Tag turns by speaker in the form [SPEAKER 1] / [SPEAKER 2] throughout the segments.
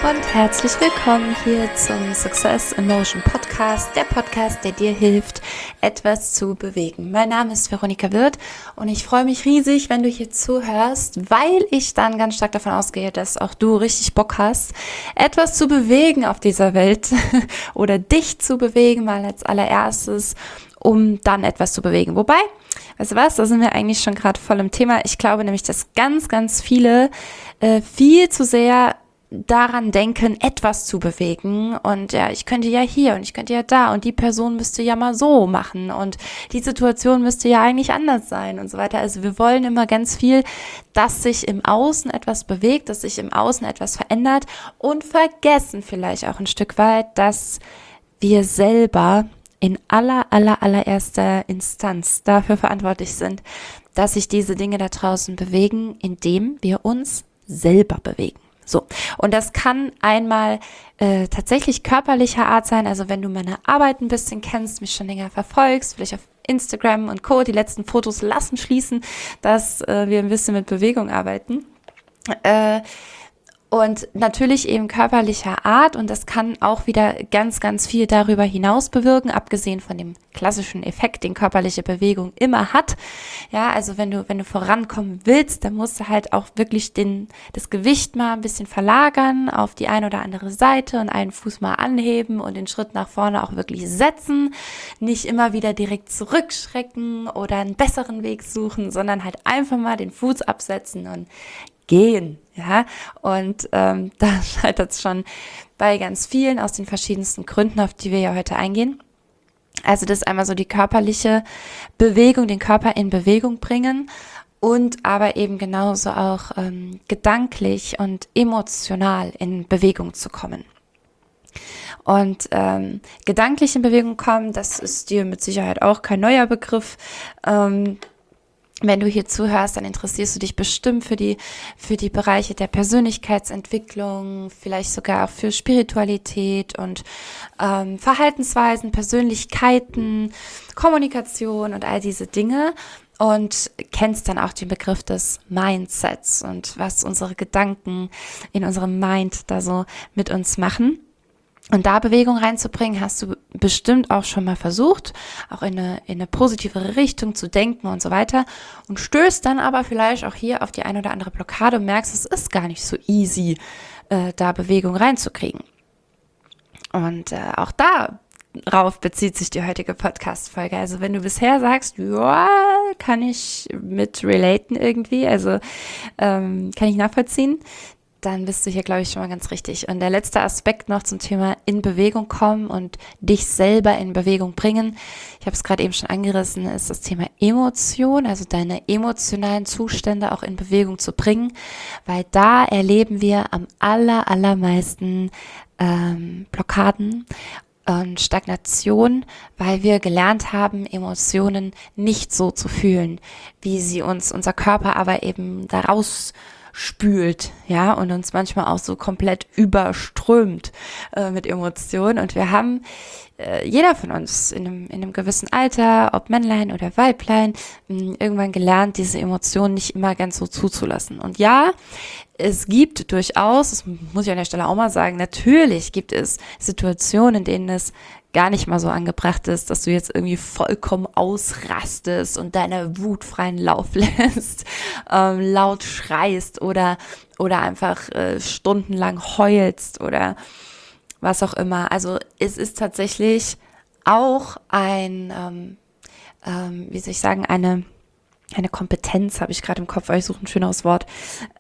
[SPEAKER 1] und herzlich willkommen hier zum Success in Motion Podcast, der Podcast, der dir hilft, etwas zu bewegen. Mein Name ist Veronika Wirth und ich freue mich riesig, wenn du hier zuhörst, weil ich dann ganz stark davon ausgehe, dass auch du richtig Bock hast, etwas zu bewegen auf dieser Welt oder dich zu bewegen, mal als allererstes, um dann etwas zu bewegen. Wobei, weißt du was, da sind wir eigentlich schon gerade voll im Thema. Ich glaube nämlich, dass ganz, ganz viele viel zu sehr daran denken, etwas zu bewegen und ja, ich könnte ja hier und ich könnte ja da und die Person müsste ja mal so machen und die Situation müsste ja eigentlich anders sein und so weiter. Also wir wollen immer ganz viel, dass sich im Außen etwas bewegt, dass sich im Außen etwas verändert und vergessen vielleicht auch ein Stück weit, dass wir selber in allererster Instanz dafür verantwortlich sind, dass sich diese Dinge da draußen bewegen, indem wir uns selber bewegen. So, und das kann einmal tatsächlich körperlicher Art sein, also wenn du meine Arbeit ein bisschen kennst, mich schon länger verfolgst, vielleicht auf Instagram und Co., die letzten Fotos lassen schließen, dass wir ein bisschen mit Bewegung arbeiten. Und natürlich eben körperlicher Art und das kann auch wieder ganz, ganz viel darüber hinaus bewirken, abgesehen von dem klassischen Effekt, den körperliche Bewegung immer hat. Ja, also wenn du vorankommen willst, dann musst du halt auch wirklich das Gewicht mal ein bisschen verlagern auf die eine oder andere Seite und einen Fuß mal anheben und den Schritt nach vorne auch wirklich setzen. Nicht immer wieder direkt zurückschrecken oder einen besseren Weg suchen, sondern halt einfach mal den Fuß absetzen und gehen, ja, und da scheitert es schon bei ganz vielen aus den verschiedensten Gründen, auf die wir ja heute eingehen. Also das ist einmal so die körperliche Bewegung, den Körper in Bewegung bringen und aber eben genauso auch gedanklich und emotional in Bewegung zu kommen. Und gedanklich in Bewegung kommen, das ist dir mit Sicherheit auch kein neuer Begriff. Wenn du hier zuhörst, dann interessierst du dich bestimmt für die Bereiche der Persönlichkeitsentwicklung, vielleicht sogar auch für Spiritualität und Verhaltensweisen, Persönlichkeiten, Kommunikation und all diese Dinge und kennst dann auch den Begriff des Mindsets und was unsere Gedanken in unserem Mind da so mit uns machen. Und da Bewegung reinzubringen, hast du bestimmt auch schon mal versucht, auch in eine positivere Richtung zu denken und so weiter und stößt dann aber vielleicht auch hier auf die eine oder andere Blockade und merkst, es ist gar nicht so easy, da Bewegung reinzukriegen. Und auch darauf bezieht sich die heutige Podcast-Folge. Also wenn du bisher sagst, ja, kann ich mit relaten irgendwie, also kann ich nachvollziehen, dann bist du hier, glaube ich, schon mal ganz richtig. Und der letzte Aspekt noch zum Thema in Bewegung kommen und dich selber in Bewegung bringen. Ich habe es gerade eben schon angerissen, ist das Thema Emotion, also deine emotionalen Zustände auch in Bewegung zu bringen, weil da erleben wir am allermeisten Blockaden und Stagnation, weil wir gelernt haben, Emotionen nicht so zu fühlen, wie sie uns unser Körper aber eben daraus spült, ja, und uns manchmal auch so komplett überströmt mit Emotionen. Und wir haben, jeder von uns in einem gewissen Alter, ob Männlein oder Weiblein, irgendwann gelernt, diese Emotionen nicht immer ganz so zuzulassen. Und ja, es gibt durchaus, das muss ich an der Stelle auch mal sagen, natürlich gibt es Situationen, in denen es gar nicht mal so angebracht ist, dass du jetzt irgendwie vollkommen ausrastest und deine Wut freien Lauf lässt, laut schreist oder einfach stundenlang heulst oder was auch immer. Also es ist tatsächlich auch eine Kompetenz, habe ich gerade im Kopf, aber ich suche ein schöneres Wort.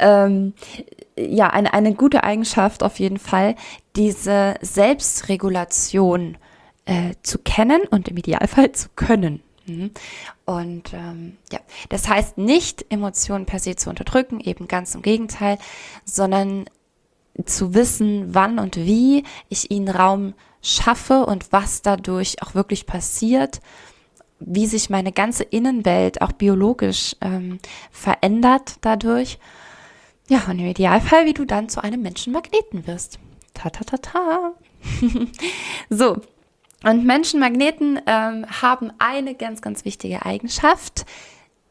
[SPEAKER 1] Eine gute Eigenschaft auf jeden Fall, diese Selbstregulation zu kennen und im Idealfall zu können. Und das heißt nicht, Emotionen per se zu unterdrücken, eben ganz im Gegenteil, sondern zu wissen, wann und wie ich ihnen Raum schaffe und was dadurch auch wirklich passiert, wie sich meine ganze Innenwelt auch biologisch verändert dadurch. Ja, und im Idealfall, wie du dann zu einem Menschenmagneten wirst. Ta. So. Und Menschenmagneten haben eine ganz, ganz wichtige Eigenschaft.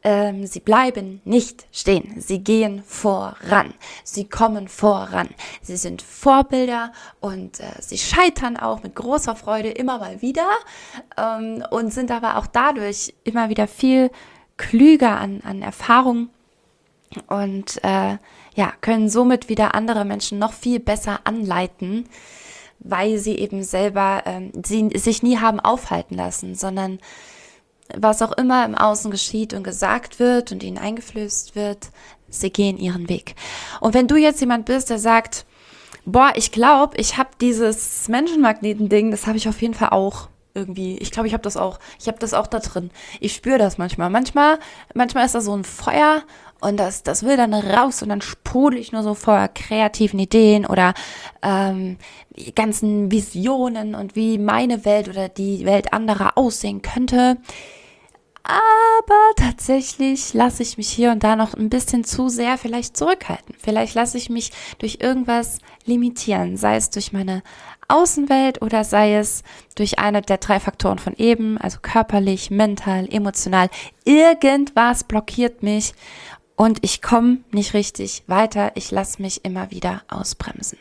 [SPEAKER 1] Sie bleiben nicht stehen. Sie gehen voran. Sie kommen voran. Sie sind Vorbilder und sie scheitern auch mit großer Freude immer mal wieder und sind aber auch dadurch immer wieder viel klüger an Erfahrung und können somit wieder andere Menschen noch viel besser anleiten, weil sie eben selber sie sich nie haben aufhalten lassen, sondern was auch immer im Außen geschieht und gesagt wird und ihnen eingeflößt wird, sie gehen ihren Weg. Und wenn du jetzt jemand bist, der sagt, boah, ich glaube, ich habe dieses Menschenmagneten-Ding, das habe ich auf jeden Fall auch irgendwie. Ich glaube, ich habe das auch. Ich habe das auch da drin. Ich spüre das manchmal. Manchmal ist da so ein Feuer und das will dann raus und dann sprudel ich nur so vor kreativen Ideen oder ganzen Visionen und wie meine Welt oder die Welt anderer aussehen könnte. Aber tatsächlich lasse ich mich hier und da noch ein bisschen zu sehr vielleicht zurückhalten. Vielleicht lasse ich mich durch irgendwas limitieren, sei es durch meine Außenwelt oder sei es durch eine der 3 Faktoren von eben, also körperlich, mental, emotional. Irgendwas blockiert mich und ich komme nicht richtig weiter. Ich lasse mich immer wieder ausbremsen.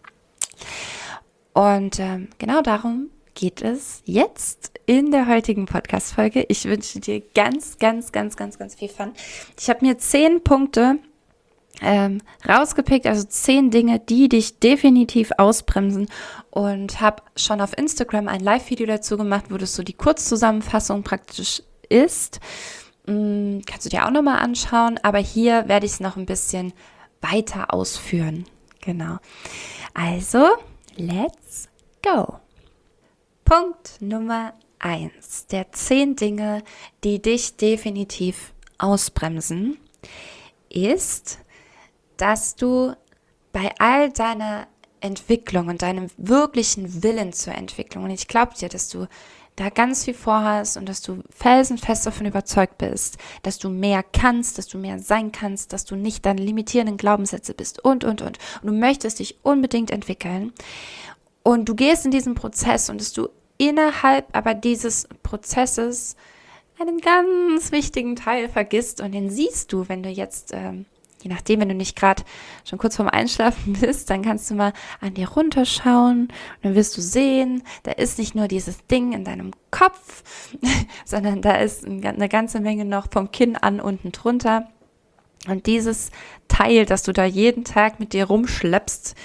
[SPEAKER 1] Und genau darum geht es jetzt in der heutigen Podcast-Folge. Ich wünsche dir ganz, ganz, ganz, ganz, ganz viel Fun. Ich habe mir 10 Punkte rausgepickt, also 10 Dinge, die dich definitiv ausbremsen und habe schon auf Instagram ein Live-Video dazu gemacht, wo das so die Kurzzusammenfassung praktisch ist. Kannst du dir auch nochmal anschauen, aber hier werde ich es noch ein bisschen weiter ausführen. Genau. Also, let's go. Punkt Nummer 1 der 10 Dinge, die dich definitiv ausbremsen, ist, dass du bei all deiner Entwicklung und deinem wirklichen Willen zur Entwicklung, und ich glaube dir, dass du da ganz viel vorhast und dass du felsenfest davon überzeugt bist, dass du mehr kannst, dass du mehr sein kannst, dass du nicht deine limitierenden Glaubenssätze bist und. Und du möchtest dich unbedingt entwickeln. Und du gehst in diesen Prozess und dass du innerhalb aber dieses Prozesses einen ganz wichtigen Teil vergisst und den siehst du, wenn du jetzt, je nachdem, wenn du nicht gerade schon kurz vorm Einschlafen bist, dann kannst du mal an dir runterschauen und dann wirst du sehen, da ist nicht nur dieses Ding in deinem Kopf, sondern da ist eine ganze Menge noch vom Kinn an unten drunter. Und dieses Teil, das du da jeden Tag mit dir rumschleppst,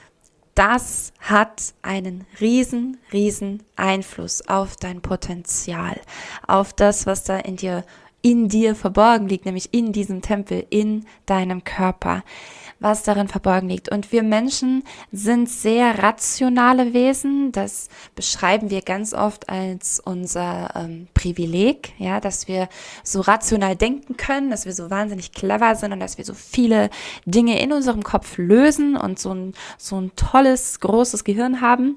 [SPEAKER 1] das hat einen riesen Einfluss auf dein Potenzial, auf das, was da in dir verborgen liegt, nämlich in diesem Tempel, in deinem Körper, was darin verborgen liegt. Und wir Menschen sind sehr rationale Wesen, das beschreiben wir ganz oft als unser Privileg, ja, dass wir so rational denken können, dass wir so wahnsinnig clever sind und dass wir so viele Dinge in unserem Kopf lösen und so ein tolles, großes Gehirn haben.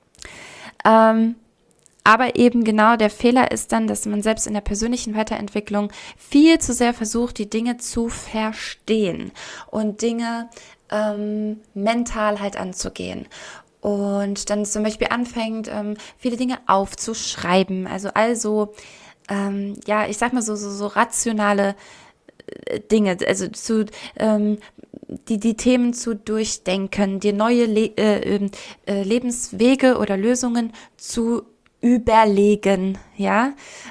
[SPEAKER 1] Aber eben genau der Fehler ist dann, dass man selbst in der persönlichen Weiterentwicklung viel zu sehr versucht, die Dinge zu verstehen und Dinge mental halt anzugehen. Und dann zum Beispiel anfängt, viele Dinge aufzuschreiben. Also ich sag mal so rationale Dinge, also die Themen zu durchdenken, dir neue Lebenswege oder Lösungen zu überlegen, ja,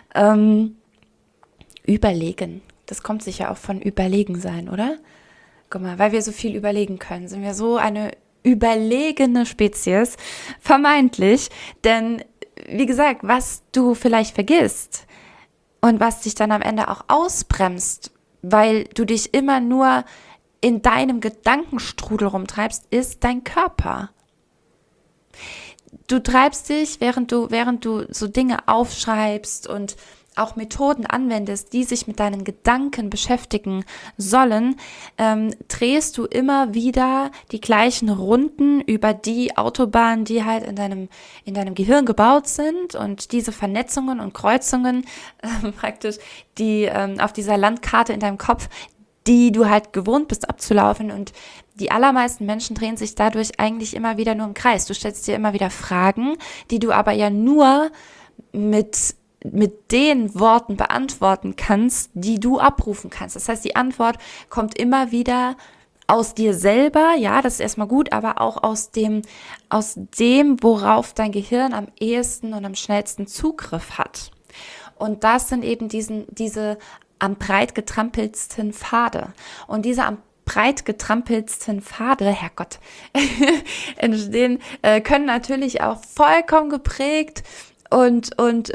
[SPEAKER 1] überlegen, das kommt sicher auch von überlegen sein, oder? Guck mal, weil wir so viel überlegen können, sind wir so eine überlegene Spezies, vermeintlich, denn wie gesagt, was du vielleicht vergisst und was dich dann am Ende auch ausbremst, weil du dich immer nur in deinem Gedankenstrudel rumtreibst, ist dein Körper. Du treibst dich, während du so Dinge aufschreibst und auch Methoden anwendest, die sich mit deinen Gedanken beschäftigen sollen, drehst du immer wieder die gleichen Runden über die Autobahnen, die halt in deinem Gehirn gebaut sind, und diese Vernetzungen und Kreuzungen praktisch, die auf dieser Landkarte in deinem Kopf, die du halt gewohnt bist abzulaufen, und die allermeisten Menschen drehen sich dadurch eigentlich immer wieder nur im Kreis. Du stellst dir immer wieder Fragen, die du aber ja nur mit mit den Worten beantworten kannst, die du abrufen kannst. Das heißt, die Antwort kommt immer wieder aus dir selber, ja, das ist erstmal gut, aber auch aus dem, worauf dein Gehirn am ehesten und am schnellsten Zugriff hat. Und das sind eben diese am breit getrampelsten Pfade. Und diese am breit getrampelsten Pfade, Herrgott, entstehen, können natürlich auch vollkommen geprägt und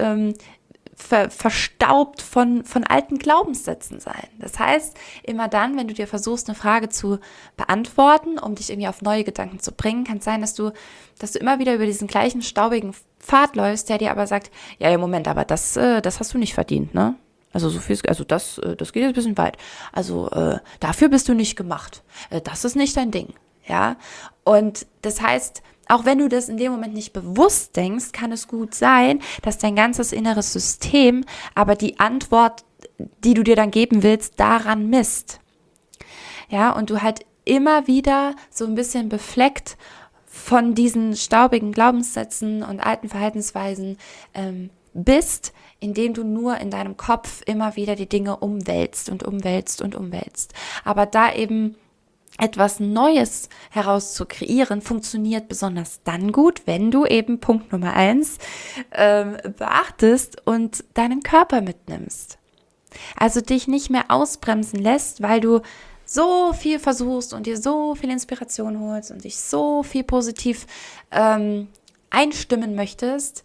[SPEAKER 1] verstaubt von alten Glaubenssätzen sein. Das heißt, immer dann, wenn du dir versuchst, eine Frage zu beantworten, um dich irgendwie auf neue Gedanken zu bringen, kann es sein, dass du immer wieder über diesen gleichen staubigen Pfad läufst, der dir aber sagt, ja, Moment, aber das hast du nicht verdient, ne? Also so viel, das geht jetzt ein bisschen weit. Also dafür bist du nicht gemacht. Das ist nicht dein Ding, ja? Und das heißt, auch wenn du das in dem Moment nicht bewusst denkst, kann es gut sein, dass dein ganzes inneres System aber die Antwort, die du dir dann geben willst, daran misst. Ja, und du halt immer wieder so ein bisschen befleckt von diesen staubigen Glaubenssätzen und alten Verhaltensweisen bist, indem du nur in deinem Kopf immer wieder die Dinge umwälzt. Aber da eben etwas Neues herauszuκreieren, funktioniert besonders dann gut, wenn du eben Punkt Nummer 1 beachtest und deinen Körper mitnimmst. Also dich nicht mehr ausbremsen lässt, weil du so viel versuchst und dir so viel Inspiration holst und dich so viel positiv einstimmen möchtest,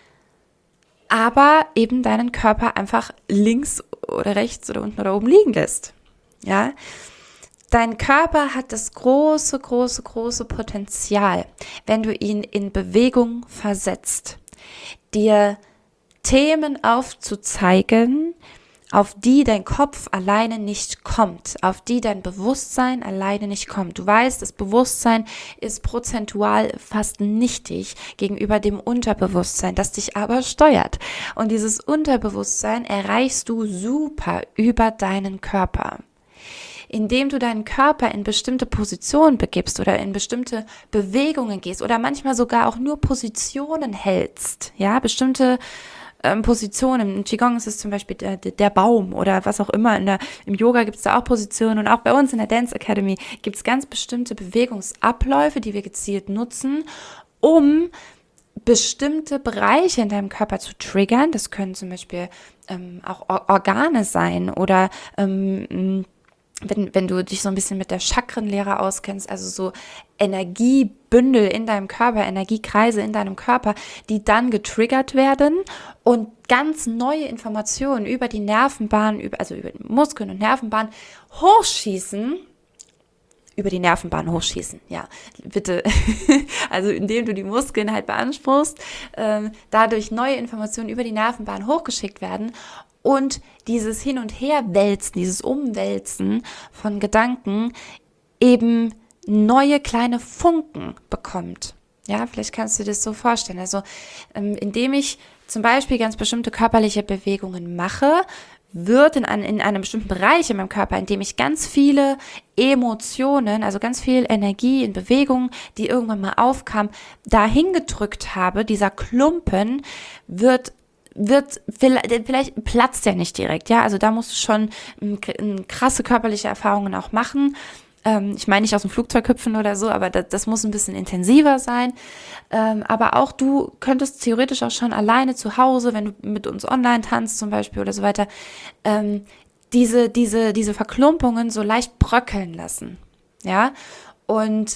[SPEAKER 1] aber eben deinen Körper einfach links oder rechts oder unten oder oben liegen lässt. Ja, dein Körper hat das große Potenzial, wenn du ihn in Bewegung versetzt, dir Themen aufzuzeigen, auf die dein Kopf alleine nicht kommt, auf die dein Bewusstsein alleine nicht kommt. Du weißt, das Bewusstsein ist prozentual fast nichtig gegenüber dem Unterbewusstsein, das dich aber steuert. Und dieses Unterbewusstsein erreichst du super über deinen Körper. Indem du deinen Körper in bestimmte Positionen begibst oder in bestimmte Bewegungen gehst oder manchmal sogar auch nur Positionen hältst, ja, bestimmte Positionen. Im Qigong ist es zum Beispiel der Baum oder was auch immer. Im Yoga gibt es da auch Positionen und auch bei uns in der Dance Academy gibt es ganz bestimmte Bewegungsabläufe, die wir gezielt nutzen, um bestimmte Bereiche in deinem Körper zu triggern. Das können zum Beispiel auch Organe sein oder wenn du dich so ein bisschen mit der Chakrenlehre auskennst, also so Energiebündel in deinem Körper, Energiekreise in deinem Körper, die dann getriggert werden und ganz neue Informationen über die Nervenbahn, also über die Muskeln und Nervenbahn hochschießen, ja, bitte, also indem du die Muskeln halt beanspruchst, dadurch neue Informationen über die Nervenbahn hochgeschickt werden und dieses Hin- und Herwälzen, dieses Umwälzen von Gedanken eben neue kleine Funken bekommt. Ja, vielleicht kannst du dir das so vorstellen. Also indem ich zum Beispiel ganz bestimmte körperliche Bewegungen mache, wird in einem bestimmten Bereich in meinem Körper, in dem ich ganz viele Emotionen, also ganz viel Energie in Bewegung, die irgendwann mal aufkam, dahin gedrückt habe, dieser Klumpen vielleicht platzt der nicht direkt, ja, also da musst du schon krasse körperliche Erfahrungen auch machen. Ich meine nicht aus dem Flugzeug hüpfen oder so, aber das muss ein bisschen intensiver sein. Aber auch du könntest theoretisch auch schon alleine zu Hause, wenn du mit uns online tanzt zum Beispiel oder so weiter, diese Verklumpungen so leicht bröckeln lassen, ja, und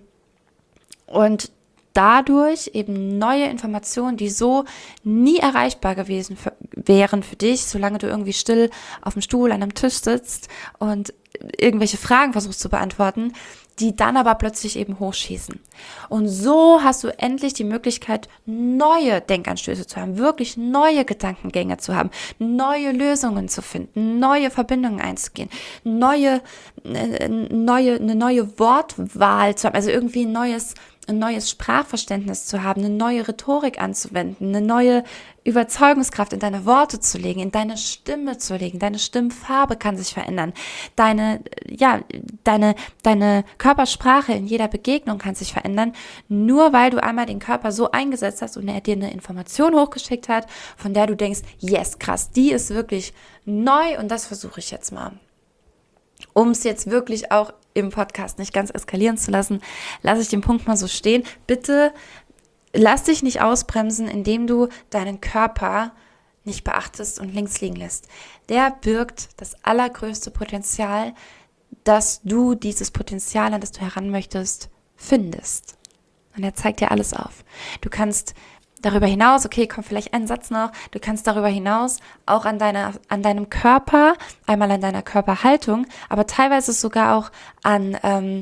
[SPEAKER 1] dadurch eben neue Informationen, die so nie erreichbar gewesen wären für dich, solange du irgendwie still auf dem Stuhl an einem Tisch sitzt und irgendwelche Fragen versuchst zu beantworten, die dann aber plötzlich eben hochschießen. Und so hast du endlich die Möglichkeit, neue Denkanstöße zu haben, wirklich neue Gedankengänge zu haben, neue Lösungen zu finden, neue Verbindungen einzugehen, eine neue Wortwahl zu haben, also irgendwie ein neues ein neues Sprachverständnis zu haben, eine neue Rhetorik anzuwenden, eine neue Überzeugungskraft in deine Worte zu legen, in deine Stimme zu legen. Deine Stimmfarbe kann sich verändern. Deine Körpersprache in jeder Begegnung kann sich verändern, nur weil du einmal den Körper so eingesetzt hast und er dir eine Information hochgeschickt hat, von der du denkst, yes, krass, die ist wirklich neu und das versuche ich jetzt mal. Um es jetzt wirklich auch im Podcast nicht ganz eskalieren zu lassen, lasse ich den Punkt mal so stehen. Bitte lass dich nicht ausbremsen, indem du deinen Körper nicht beachtest und links liegen lässt. Der birgt das allergrößte Potenzial, dass du dieses Potenzial, an das du heran möchtest, findest. Und er zeigt dir alles auf. Du kannst darüber hinaus, okay, kommt vielleicht ein Satz noch, du kannst darüber hinaus auch an deinem Körper, einmal an deiner Körperhaltung, aber teilweise sogar auch an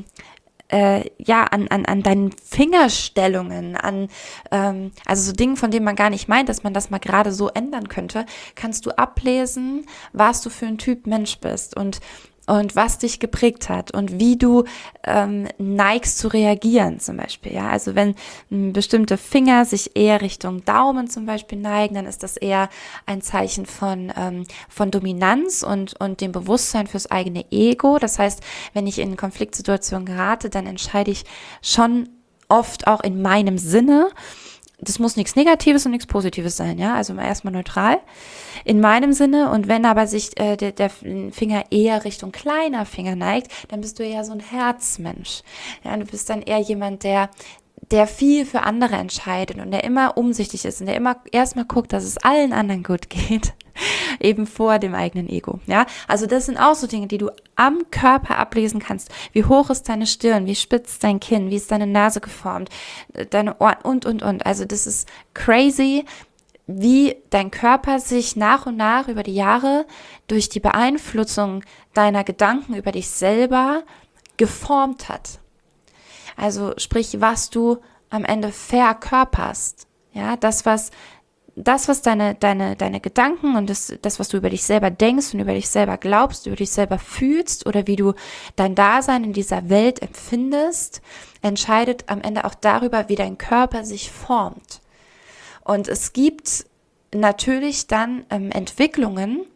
[SPEAKER 1] deinen Fingerstellungen, also so Dingen, von denen man gar nicht meint, dass man das mal gerade so ändern könnte, kannst du ablesen, was du für ein Typ Mensch bist und was dich geprägt hat und wie du neigst zu reagieren zum Beispiel. Ja? Also wenn bestimmte Finger sich eher Richtung Daumen zum Beispiel neigen, dann ist das eher ein Zeichen von Dominanz und dem Bewusstsein fürs eigene Ego. Das heißt, wenn ich in Konfliktsituationen gerate, dann entscheide ich schon oft auch in meinem Sinne. Das muss nichts Negatives und nichts Positives sein, ja, also erstmal neutral in meinem Sinne. Und wenn aber sich der Finger eher Richtung kleiner Finger neigt, dann bist du eher so ein Herzmensch. Ja, du bist dann eher jemand, der viel für andere entscheidet und der immer umsichtig ist und der immer erstmal guckt, dass es allen anderen gut geht, eben vor dem eigenen Ego. Ja, also das sind auch so Dinge, die du am Körper ablesen kannst. Wie hoch ist deine Stirn? Wie spitz dein Kinn? Wie ist deine Nase geformt? Deine Ohren und. Also das ist crazy, wie dein Körper sich nach und nach über die Jahre durch die Beeinflussung deiner Gedanken über dich selber geformt hat. Also sprich, was du am Ende verkörperst. Ja, das, was deine Gedanken und das, was du über dich selber denkst und über dich selber glaubst, über dich selber fühlst oder wie du dein Dasein in dieser Welt empfindest, entscheidet am Ende auch darüber, wie dein Körper sich formt. Und es gibt natürlich dann Entwicklungen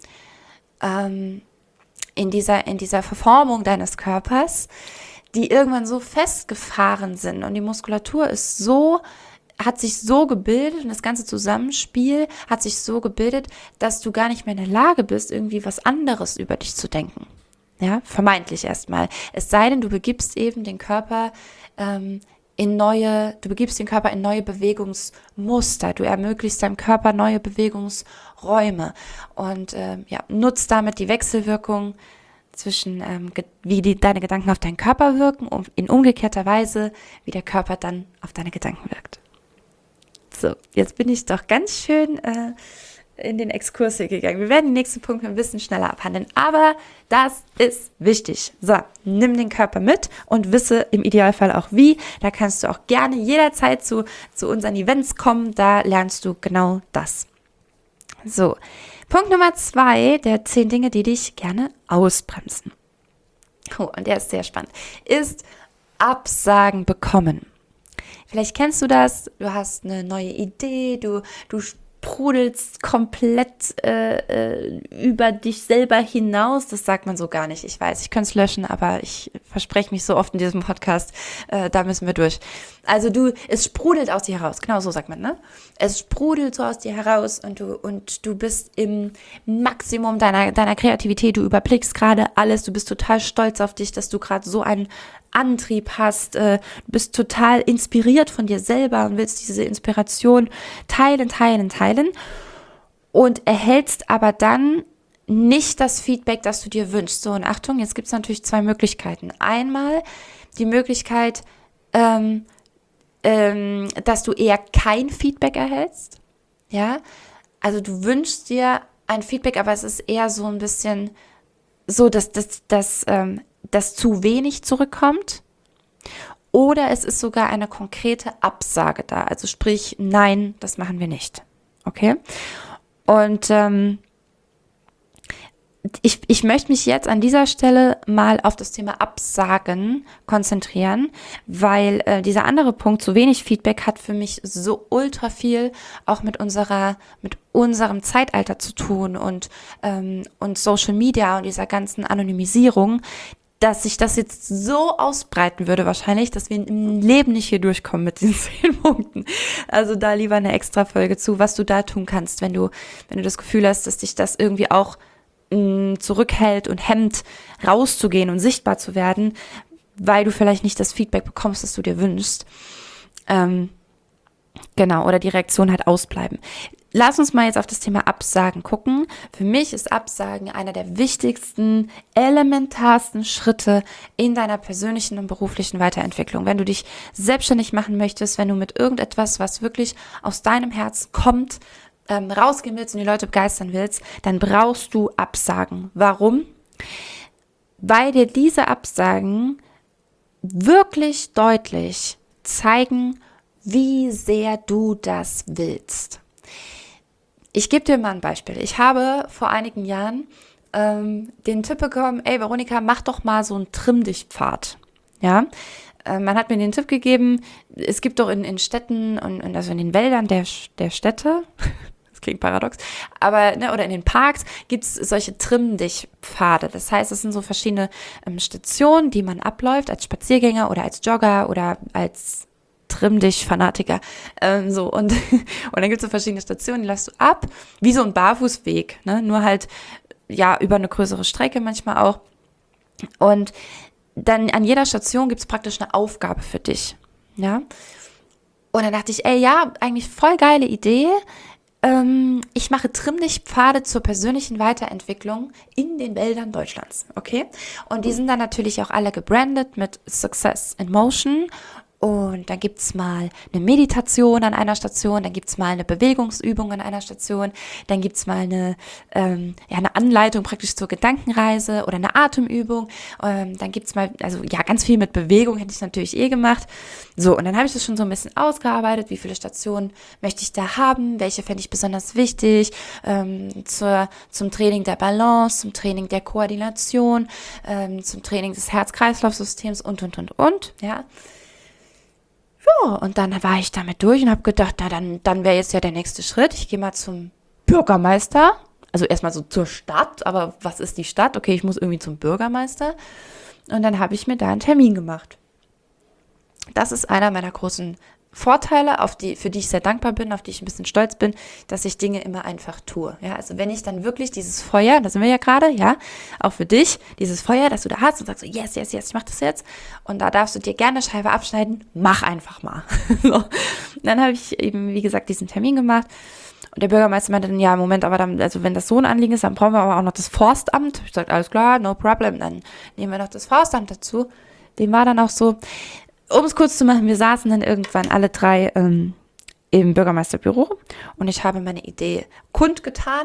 [SPEAKER 1] in dieser Verformung deines Körpers, die irgendwann so festgefahren sind und die Muskulatur hat sich so gebildet und das ganze Zusammenspiel hat sich so gebildet, dass du gar nicht mehr in der Lage bist, irgendwie was anderes über dich zu denken. Ja, vermeintlich erstmal. Es sei denn, du begibst eben den Körper in neue Bewegungsmuster. Du ermöglichst deinem Körper neue Bewegungsräume und nutzt damit die Wechselwirkung zwischen wie deine Gedanken auf deinen Körper wirken und in umgekehrter Weise, wie der Körper dann auf deine Gedanken wirkt. So, jetzt bin ich doch ganz schön in den Exkurs hier gegangen. Wir werden den nächsten Punkt ein bisschen schneller abhandeln, aber das ist wichtig. So, nimm den Körper mit und wisse im Idealfall auch wie. Da kannst du auch gerne jederzeit zu unseren Events kommen, da lernst du genau das. So, Punkt Nummer 2 der 10 Dinge, die dich gerne ausbremsen. Oh, und der ist sehr spannend. Ist Absagen bekommen. Vielleicht kennst du das, du hast eine neue Idee, du sprudelst komplett über dich selber hinaus. Das sagt man so gar nicht. Ich weiß, ich könnte es löschen, aber ich verspreche mich so oft in diesem Podcast, da müssen wir durch. Also es sprudelt aus dir heraus. Genau so sagt man, ne? Es sprudelt so aus dir heraus und du bist im Maximum deiner Kreativität. Du überblickst gerade alles. Du bist total stolz auf dich, dass du gerade so einen Antrieb hast, du bist total inspiriert von dir selber und willst diese Inspiration teilen und erhältst aber dann nicht das Feedback, das du dir wünschst. So, und Achtung, jetzt gibt es natürlich 2 Möglichkeiten. Einmal die Möglichkeit, dass du eher kein Feedback erhältst. Ja, also du wünschst dir ein Feedback, aber es ist eher so ein bisschen so, dass zu wenig zurückkommt. Oder es ist sogar eine konkrete Absage da. Also sprich, nein, das machen wir nicht. Okay? Und ich möchte mich jetzt an dieser Stelle mal auf das Thema Absagen konzentrieren, weil dieser andere Punkt, zu wenig Feedback, hat für mich so ultra viel auch mit unserem Zeitalter zu tun und Social Media und dieser ganzen Anonymisierung, dass sich das jetzt so ausbreiten würde wahrscheinlich, dass wir im Leben nicht hier durchkommen mit diesen 10 Punkten. Also da lieber eine extra Folge zu, was du da tun kannst, wenn du das Gefühl hast, dass dich das irgendwie auch zurückhält und hemmt, rauszugehen und sichtbar zu werden, weil du vielleicht nicht das Feedback bekommst, das du dir wünschst. Genau, oder die Reaktion halt ausbleiben. Lass uns mal jetzt auf das Thema Absagen gucken. Für mich ist Absagen einer der wichtigsten, elementarsten Schritte in deiner persönlichen und beruflichen Weiterentwicklung. Wenn du dich selbstständig machen möchtest, wenn du mit irgendetwas, was wirklich aus deinem Herz kommt, rausgehen willst und die Leute begeistern willst, dann brauchst du Absagen. Warum? Weil dir diese Absagen wirklich deutlich zeigen, wie sehr du das willst. Ich gebe dir mal ein Beispiel. Ich habe vor einigen Jahren den Tipp bekommen, ey Veronika, mach doch mal so einen Trimm-dich-Pfad. Ja, man hat mir den Tipp gegeben, es gibt doch in Städten und also in den Wäldern der Städte, das klingt paradox, aber oder in den Parks gibt es solche Trimm-dich-Pfade. Das heißt, es sind so verschiedene Stationen, die man abläuft als Spaziergänger oder als Jogger oder als Trimm-dich-Fanatiker. Und dann gibt es so verschiedene Stationen, die läufst du ab, wie so ein Barfußweg, ne? Nur halt ja über eine größere Strecke manchmal auch. Und dann an jeder Station gibt es praktisch eine Aufgabe für dich. Ja? Und dann dachte ich, ey, ja, eigentlich voll geile Idee. Ich mache Trimm-dich-Pfade zur persönlichen Weiterentwicklung in den Wäldern Deutschlands, okay? Und die sind dann natürlich auch alle gebrandet mit Success in Motion. Und dann gibt's mal eine Meditation an einer Station, dann gibt's mal eine Bewegungsübung an einer Station, dann gibt's mal eine Anleitung praktisch zur Gedankenreise oder eine Atemübung. Dann gibt's mal, also ja, ganz viel mit Bewegung hätte ich natürlich gemacht. So, und dann habe ich das schon so ein bisschen ausgearbeitet, wie viele Stationen möchte ich da haben, welche fände ich besonders wichtig, zum Training der Balance, zum Training der Koordination, zum Training des Herz-Kreislauf-Systems und, ja. Ja, und dann war ich damit durch und habe gedacht, na dann wäre jetzt ja der nächste Schritt. Ich gehe mal zum Bürgermeister, also erstmal so zur Stadt, aber was ist die Stadt? Okay, ich muss irgendwie zum Bürgermeister. Und dann habe ich mir da einen Termin gemacht. Das ist einer meiner großen Vorteile, für die ich sehr dankbar bin, auf die ich ein bisschen stolz bin, dass ich Dinge immer einfach tue. Ja, also wenn ich dann wirklich dieses Feuer, da sind wir ja gerade, ja, auch für dich, dieses Feuer, das du da hast und sagst so, yes, ich mach das jetzt und da darfst du dir gerne eine Scheibe abschneiden, mach einfach mal. So. Dann habe ich eben, wie gesagt, diesen Termin gemacht und der Bürgermeister meinte dann, ja, Moment, aber dann, also wenn das so ein Anliegen ist, dann brauchen wir aber auch noch das Forstamt. Ich sagte, alles klar, no problem, dann nehmen wir noch das Forstamt dazu. Dem war dann auch so, um es kurz zu machen, wir saßen dann irgendwann alle 3 im Bürgermeisterbüro und ich habe meine Idee kundgetan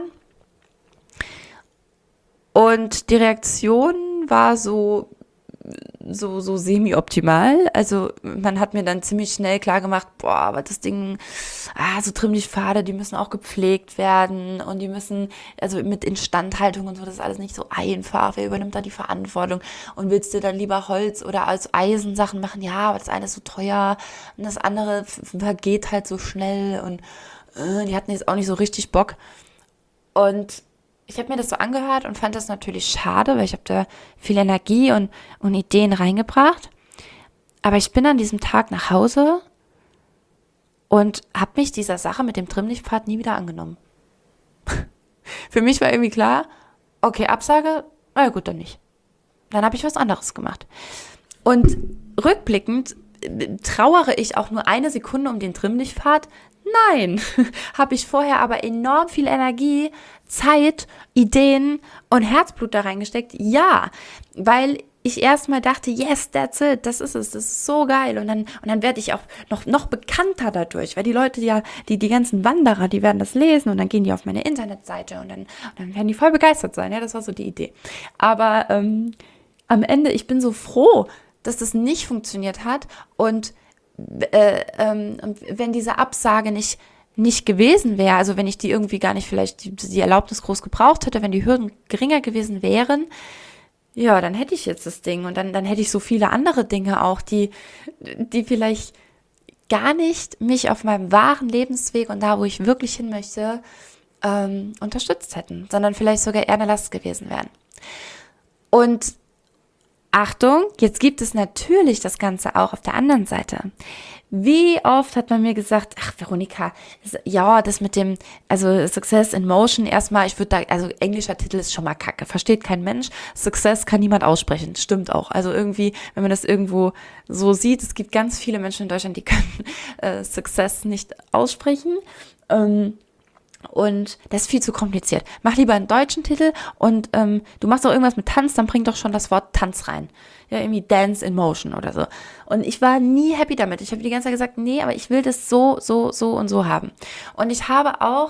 [SPEAKER 1] und die Reaktion war so semi-optimal. Also man hat mir dann ziemlich schnell klar gemacht, boah, aber das Ding, so Trimm-dich-Pfade, die müssen auch gepflegt werden und die müssen, also mit Instandhaltung und so, das ist alles nicht so einfach. Wer übernimmt da die Verantwortung? Und willst du dann lieber Holz oder als Eisensachen machen? Ja, aber das eine ist so teuer und das andere vergeht halt so schnell und die hatten jetzt auch nicht so richtig Bock. Und ich habe mir das so angehört und fand das natürlich schade, weil ich habe da viel Energie und Ideen reingebracht. Aber ich bin an diesem Tag nach Hause und habe mich dieser Sache mit dem Trimm-dich-Pfad nie wieder angenommen. Für mich war irgendwie klar, okay, Absage, na gut, dann nicht. Dann habe ich was anderes gemacht. Und rückblickend trauere ich auch nur eine Sekunde um den Trimm-dich-Pfad? Nein, habe ich vorher aber enorm viel Energie, Zeit, Ideen und Herzblut da reingesteckt? Ja, weil ich erstmal dachte, yes, that's it, das ist es, das ist so geil. Und dann werde ich auch noch bekannter dadurch, weil die Leute ja, die ganzen Wanderer, die werden das lesen und dann gehen die auf meine Internetseite und dann werden die voll begeistert sein. Ja, das war so die Idee. Aber am Ende, ich bin so froh, dass das nicht funktioniert hat und wenn diese Absage nicht nicht gewesen wäre, also wenn ich die irgendwie gar nicht vielleicht die Erlaubnis groß gebraucht hätte, wenn die Hürden geringer gewesen wären, ja, dann hätte ich jetzt das Ding und dann hätte ich so viele andere Dinge auch, die vielleicht gar nicht mich auf meinem wahren Lebensweg und da, wo ich wirklich hin möchte, unterstützt hätten, sondern vielleicht sogar eher eine Last gewesen wären. Und Achtung, jetzt gibt es natürlich das Ganze auch auf der anderen Seite. Wie oft hat man mir gesagt, ach Veronika, ja, das mit dem, also Success in Motion, erstmal, ich würde da, also englischer Titel ist schon mal kacke, versteht kein Mensch, Success kann niemand aussprechen, stimmt auch. Also irgendwie, wenn man das irgendwo so sieht, es gibt ganz viele Menschen in Deutschland, die können Success nicht aussprechen. Und das ist viel zu kompliziert. Mach lieber einen deutschen Titel und du machst auch irgendwas mit Tanz, dann bring doch schon das Wort Tanz rein. Ja, irgendwie Dance in Motion oder so. Und ich war nie happy damit. Ich habe die ganze Zeit gesagt, nee, aber ich will das so und so haben. Und ich habe auch,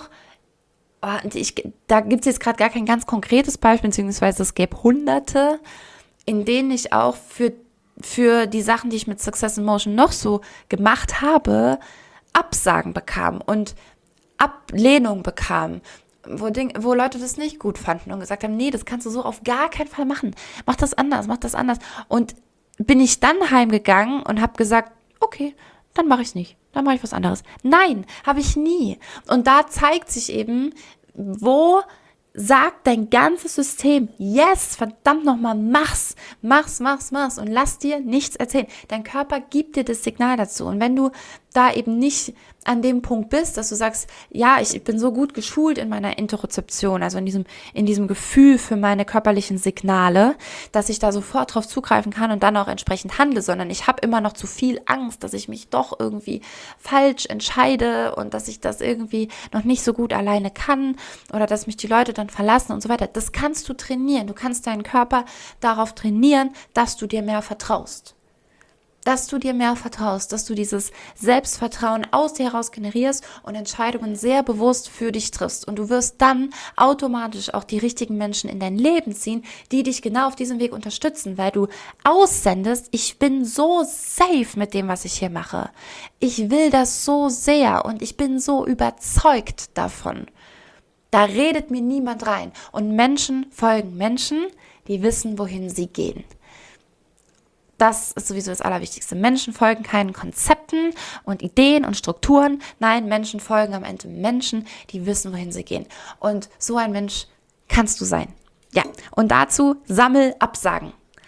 [SPEAKER 1] da gibt es jetzt gerade gar kein ganz konkretes Beispiel, beziehungsweise es gäbe Hunderte, in denen ich auch für die Sachen, die ich mit Success in Motion noch so gemacht habe, Absagen bekam und Ablehnung bekam, wo Leute das nicht gut fanden und gesagt haben, nee, das kannst du so auf gar keinen Fall machen. Mach das anders. Und bin ich dann heimgegangen und habe gesagt, okay, dann mache ich es nicht. Dann mache ich was anderes. Nein, habe ich nie. Und da zeigt sich eben, wo sagt dein ganzes System, yes, verdammt nochmal, mach's und lass dir nichts erzählen. Dein Körper gibt dir das Signal dazu. Und wenn du da eben nicht an dem Punkt bist, dass du sagst, ja, ich bin so gut geschult in meiner Interozeption, also in diesem Gefühl für meine körperlichen Signale, dass ich da sofort drauf zugreifen kann und dann auch entsprechend handle, sondern ich habe immer noch zu viel Angst, dass ich mich doch irgendwie falsch entscheide und dass ich das irgendwie noch nicht so gut alleine kann oder dass mich die Leute dann verlassen und so weiter. Das kannst du trainieren. Du kannst deinen Körper darauf trainieren, dass du dir mehr vertraust. Dass du dieses Selbstvertrauen aus dir heraus generierst und Entscheidungen sehr bewusst für dich triffst. Und du wirst dann automatisch auch die richtigen Menschen in dein Leben ziehen, die dich genau auf diesem Weg unterstützen, weil du aussendest, ich bin so safe mit dem, was ich hier mache. Ich will das so sehr und ich bin so überzeugt davon. Da redet mir niemand rein. Und Menschen folgen Menschen, die wissen, wohin sie gehen. Das ist sowieso das Allerwichtigste. Menschen folgen keinen Konzepten und Ideen und Strukturen. Nein, Menschen folgen am Ende Menschen, die wissen, wohin sie gehen. Und so ein Mensch kannst du sein. Ja, und dazu sammel Absagen.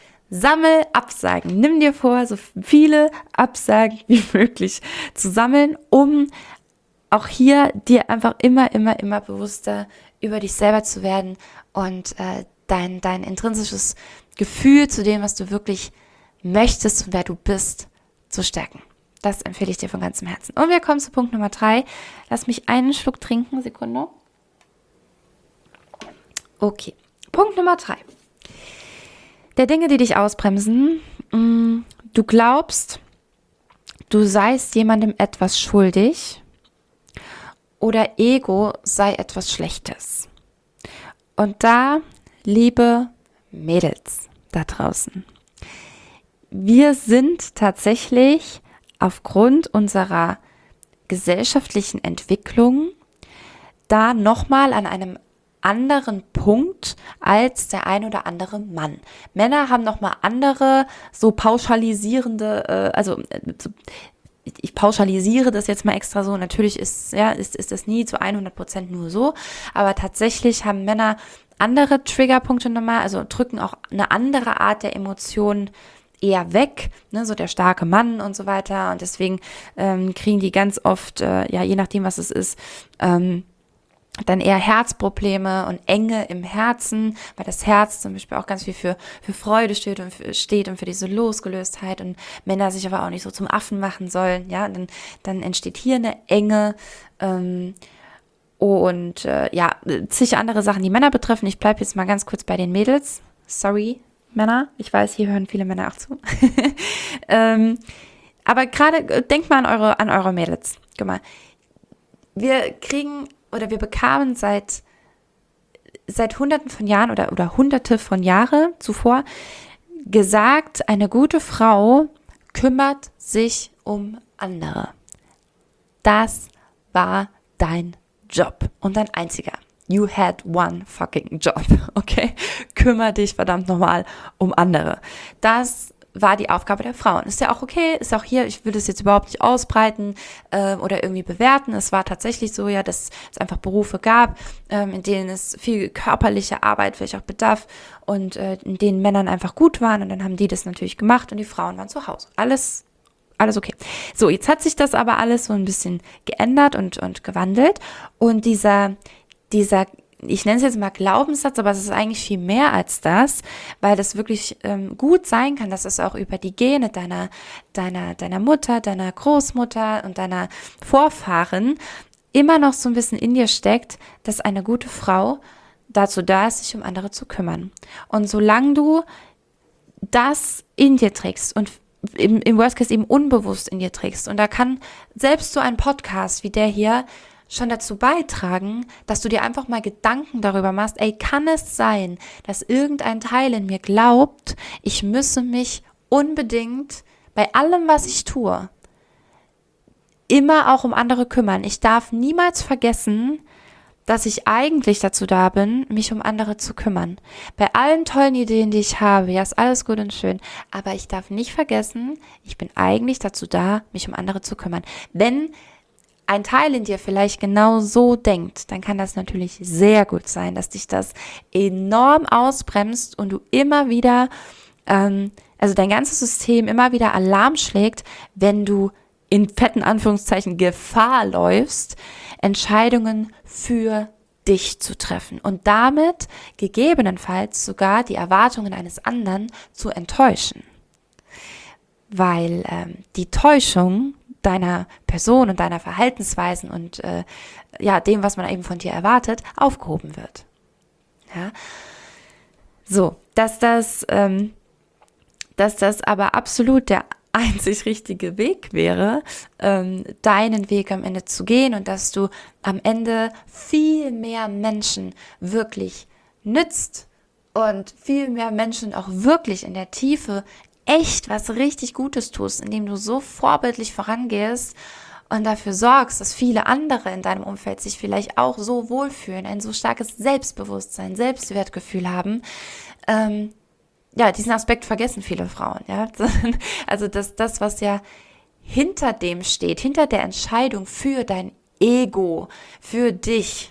[SPEAKER 1] Nimm dir vor, so viele Absagen wie möglich zu sammeln, um auch hier dir einfach immer bewusster über dich selber zu werden und dein intrinsisches Gefühl zu dem, was du wirklich möchtest und wer du bist, zu stärken. Das empfehle ich dir von ganzem Herzen. Und wir kommen zu Punkt Nummer 3. Lass mich einen Schluck trinken. Sekunde. Okay. Punkt Nummer 3. Der Dinge, die dich ausbremsen. Du glaubst, du seist jemandem etwas schuldig oder Ego sei etwas Schlechtes. Und da, liebe Mädels da draußen, wir sind tatsächlich aufgrund unserer gesellschaftlichen Entwicklung da nochmal an einem anderen Punkt als der ein oder andere Mann. Männer haben nochmal andere, so pauschalisierende, ich pauschalisiere das jetzt mal extra so, natürlich ist das nie zu 100% nur so, aber tatsächlich haben Männer andere Triggerpunkte nochmal, also drücken auch eine andere Art der Emotionen eher weg, ne, so der starke Mann und so weiter, und deswegen kriegen die ganz oft, je nachdem was es ist, dann eher Herzprobleme und Enge im Herzen, weil das Herz zum Beispiel auch ganz viel für Freude steht und für diese Losgelöstheit und Männer sich aber auch nicht so zum Affen machen sollen, ja, dann entsteht hier eine Enge und zig andere Sachen, die Männer betreffen. Ich bleibe jetzt mal ganz kurz bei den Mädels. Sorry, Männer. Ich weiß, hier hören viele Männer auch zu. Aber gerade denkt mal an eure Mädels. Guck mal, wir bekamen seit Hunderten von Jahren oder Hunderte von Jahren zuvor gesagt, eine gute Frau kümmert sich um andere. Das war dein Job und dein einziger. You had one fucking job, okay? Kümmer dich verdammt nochmal um andere. Das war die Aufgabe der Frauen. Ist ja auch okay, ist auch hier, ich will das jetzt überhaupt nicht ausbreiten oder irgendwie bewerten. Es war tatsächlich so, ja, dass es einfach Berufe gab, in denen es viel körperliche Arbeit vielleicht auch bedarf und in denen Männern einfach gut waren und dann haben die das natürlich gemacht und die Frauen waren zu Hause. Alles okay. So, jetzt hat sich das aber alles so ein bisschen geändert und gewandelt und dieser ich nenne es jetzt mal Glaubenssatz, aber es ist eigentlich viel mehr als das, weil das wirklich gut sein kann, dass es auch über die Gene deiner Mutter, deiner Großmutter und deiner Vorfahren immer noch so ein bisschen in dir steckt, dass eine gute Frau dazu da ist, sich um andere zu kümmern. Und solange du das in dir trägst und im Worst Case eben unbewusst in dir trägst, und da kann selbst so ein Podcast wie der hier schon dazu beitragen, dass du dir einfach mal Gedanken darüber machst, kann es sein, dass irgendein Teil in mir glaubt, ich müsse mich unbedingt bei allem, was ich tue, immer auch um andere kümmern. Ich darf niemals vergessen, dass ich eigentlich dazu da bin, mich um andere zu kümmern. Bei allen tollen Ideen, die ich habe, ja, ist alles gut und schön, aber ich darf nicht vergessen, ich bin eigentlich dazu da, mich um andere zu kümmern. Wenn ein Teil in dir vielleicht genau so denkt, dann kann das natürlich sehr gut sein, dass dich das enorm ausbremst und du immer wieder, also dein ganzes System immer wieder Alarm schlägt, wenn du in fetten Anführungszeichen Gefahr läufst, Entscheidungen für dich zu treffen und damit gegebenenfalls sogar die Erwartungen eines anderen zu enttäuschen. Weil die Täuschung deiner Person und deiner Verhaltensweisen und dem, was man eben von dir erwartet, aufgehoben wird. Ja? So, dass das aber absolut der einzig richtige Weg wäre, deinen Weg am Ende zu gehen und dass du am Ende viel mehr Menschen wirklich nützt und viel mehr Menschen auch wirklich in der Tiefe echt was richtig Gutes tust, indem du so vorbildlich vorangehst und dafür sorgst, dass viele andere in deinem Umfeld sich vielleicht auch so wohlfühlen, ein so starkes Selbstbewusstsein, Selbstwertgefühl haben. Diesen Aspekt vergessen viele Frauen. Ja? Also das, was ja hinter dem steht, hinter der Entscheidung für dein Ego, für dich,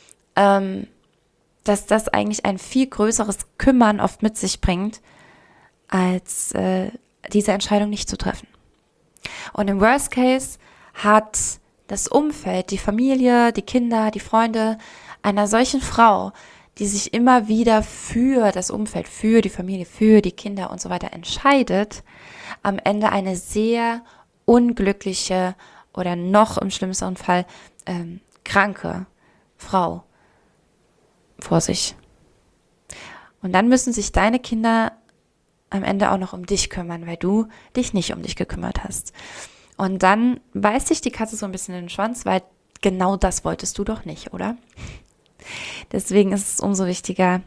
[SPEAKER 1] dass das eigentlich ein viel größeres Kümmern oft mit sich bringt, als diese Entscheidung nicht zu treffen. Und im Worst Case hat das Umfeld, die Familie, die Kinder, die Freunde einer solchen Frau, die sich immer wieder für das Umfeld, für die Familie, für die Kinder und so weiter entscheidet, am Ende eine sehr unglückliche oder noch im schlimmsten Fall kranke Frau vor sich. Und dann müssen sich deine Kinder am Ende auch noch um dich kümmern, weil du dich nicht um dich gekümmert hast. Und dann beißt sich die Katze so ein bisschen in den Schwanz, weil genau das wolltest du doch nicht, oder? Deswegen ist es umso wichtiger,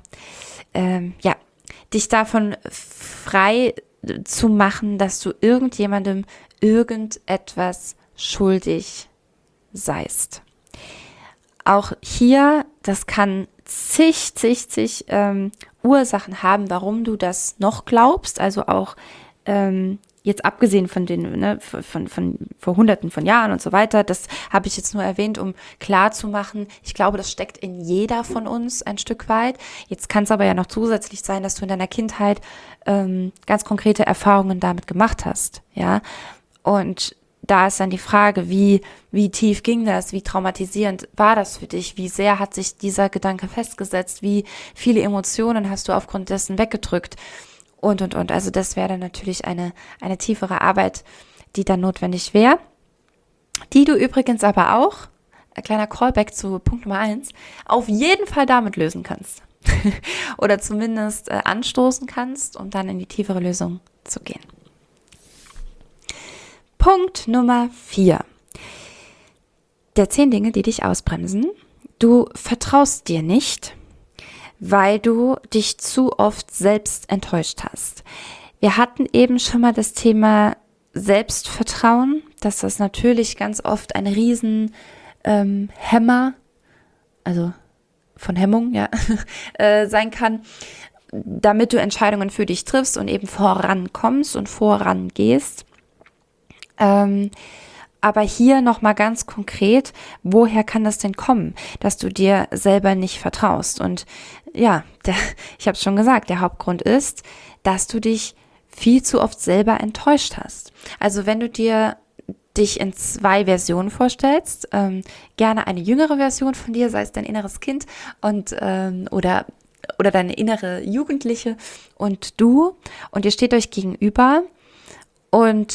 [SPEAKER 1] dich davon frei zu machen, dass du irgendjemandem irgendetwas schuldig seist. Auch hier, das kann zig Ursachen haben, warum du das noch glaubst, also auch jetzt abgesehen von den, von vor Hunderten von Jahren und so weiter, das habe ich jetzt nur erwähnt, um klar zu machen, ich glaube, das steckt in jeder von uns ein Stück weit. Jetzt kann es aber ja noch zusätzlich sein, dass du in deiner Kindheit ganz konkrete Erfahrungen damit gemacht hast, ja, und da ist dann die Frage, wie tief ging das, wie traumatisierend war das für dich, wie sehr hat sich dieser Gedanke festgesetzt, wie viele Emotionen hast du aufgrund dessen weggedrückt und. Also das wäre dann natürlich eine tiefere Arbeit, die dann notwendig wäre, die du übrigens aber auch, ein kleiner Callback zu Punkt Nummer 1, auf jeden Fall damit lösen kannst oder zumindest anstoßen kannst, um dann in die tiefere Lösung zu gehen. Punkt Nummer 4. Der 10 Dinge, die dich ausbremsen. Du vertraust dir nicht, weil du dich zu oft selbst enttäuscht hast. Wir hatten eben schon mal das Thema Selbstvertrauen, dass das natürlich ganz oft ein riesen Hemmer, also von Hemmung, ja, sein kann, damit du Entscheidungen für dich triffst und eben vorankommst und vorangehst. Aber hier nochmal ganz konkret, woher kann das denn kommen, dass du dir selber nicht vertraust? Und ja, ich habe es schon gesagt, der Hauptgrund ist, dass du dich viel zu oft selber enttäuscht hast. Also wenn du dir dich in 2 Versionen vorstellst, gerne eine jüngere Version von dir, sei es dein inneres Kind und oder deine innere Jugendliche und du, und ihr steht euch gegenüber und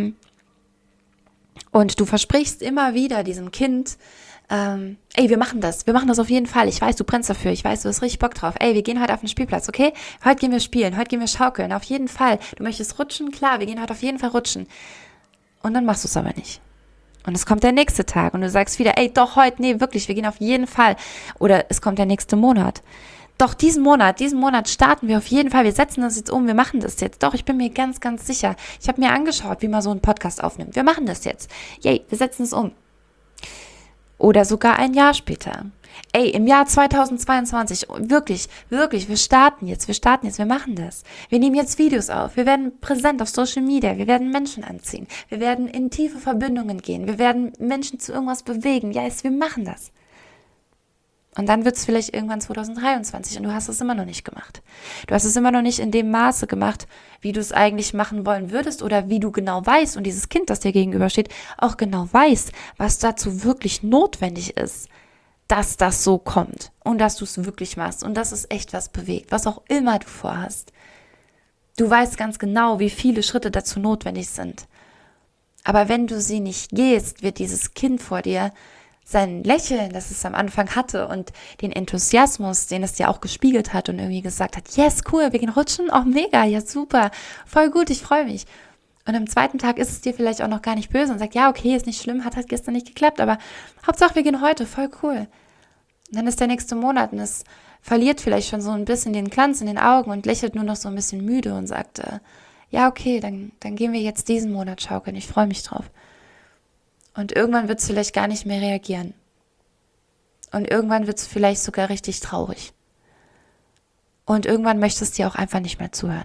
[SPEAKER 1] du versprichst immer wieder diesem Kind, ey, wir machen das auf jeden Fall, ich weiß, du brennst dafür, ich weiß, du hast richtig Bock drauf, ey, wir gehen heute auf den Spielplatz, okay? Heute gehen wir spielen, heute gehen wir schaukeln, auf jeden Fall. Du möchtest rutschen? Klar, wir gehen heute auf jeden Fall rutschen. Und dann machst du es aber nicht. Und es kommt der nächste Tag und du sagst wieder, ey, doch heute, nee, wirklich, wir gehen auf jeden Fall. Oder es kommt der nächste Monat. Doch diesen Monat starten wir auf jeden Fall. Wir setzen das jetzt um, wir machen das jetzt. Doch, ich bin mir ganz, ganz sicher. Ich habe mir angeschaut, wie man so einen Podcast aufnimmt. Wir machen das jetzt. Yay, wir setzen es um. Oder sogar ein Jahr später. Ey, im Jahr 2022, wirklich, wir starten jetzt, wir machen das. Wir nehmen jetzt Videos auf, wir werden präsent auf Social Media, wir werden Menschen anziehen, wir werden in tiefe Verbindungen gehen, wir werden Menschen zu irgendwas bewegen. Ja, wir machen das. Und dann wird es vielleicht irgendwann 2023 und du hast es immer noch nicht gemacht. Du hast es immer noch nicht in dem Maße gemacht, wie du es eigentlich machen wollen würdest oder wie du genau weißt und dieses Kind, das dir gegenübersteht, auch genau weiß, was dazu wirklich notwendig ist, dass das so kommt und dass du es wirklich machst und dass es echt was bewegt, was auch immer du vorhast. Du weißt ganz genau, wie viele Schritte dazu notwendig sind. Aber wenn du sie nicht gehst, wird dieses Kind vor dir sein Lächeln, das es am Anfang hatte und den Enthusiasmus, den es dir auch gespiegelt hat und irgendwie gesagt hat, yes, cool, wir gehen rutschen, oh mega, ja super, voll gut, ich freue mich. Und am zweiten Tag ist es dir vielleicht auch noch gar nicht böse und sagt, ja, okay, ist nicht schlimm, hat halt gestern nicht geklappt, aber Hauptsache, wir gehen heute, voll cool. Und dann ist der nächste Monat und es verliert vielleicht schon so ein bisschen den Glanz in den Augen und lächelt nur noch so ein bisschen müde und sagt, ja, okay, dann gehen wir jetzt diesen Monat schaukeln, ich freue mich drauf. Und irgendwann wird es vielleicht gar nicht mehr reagieren. Und irgendwann wird es vielleicht sogar richtig traurig. Und irgendwann möchtest du dir auch einfach nicht mehr zuhören.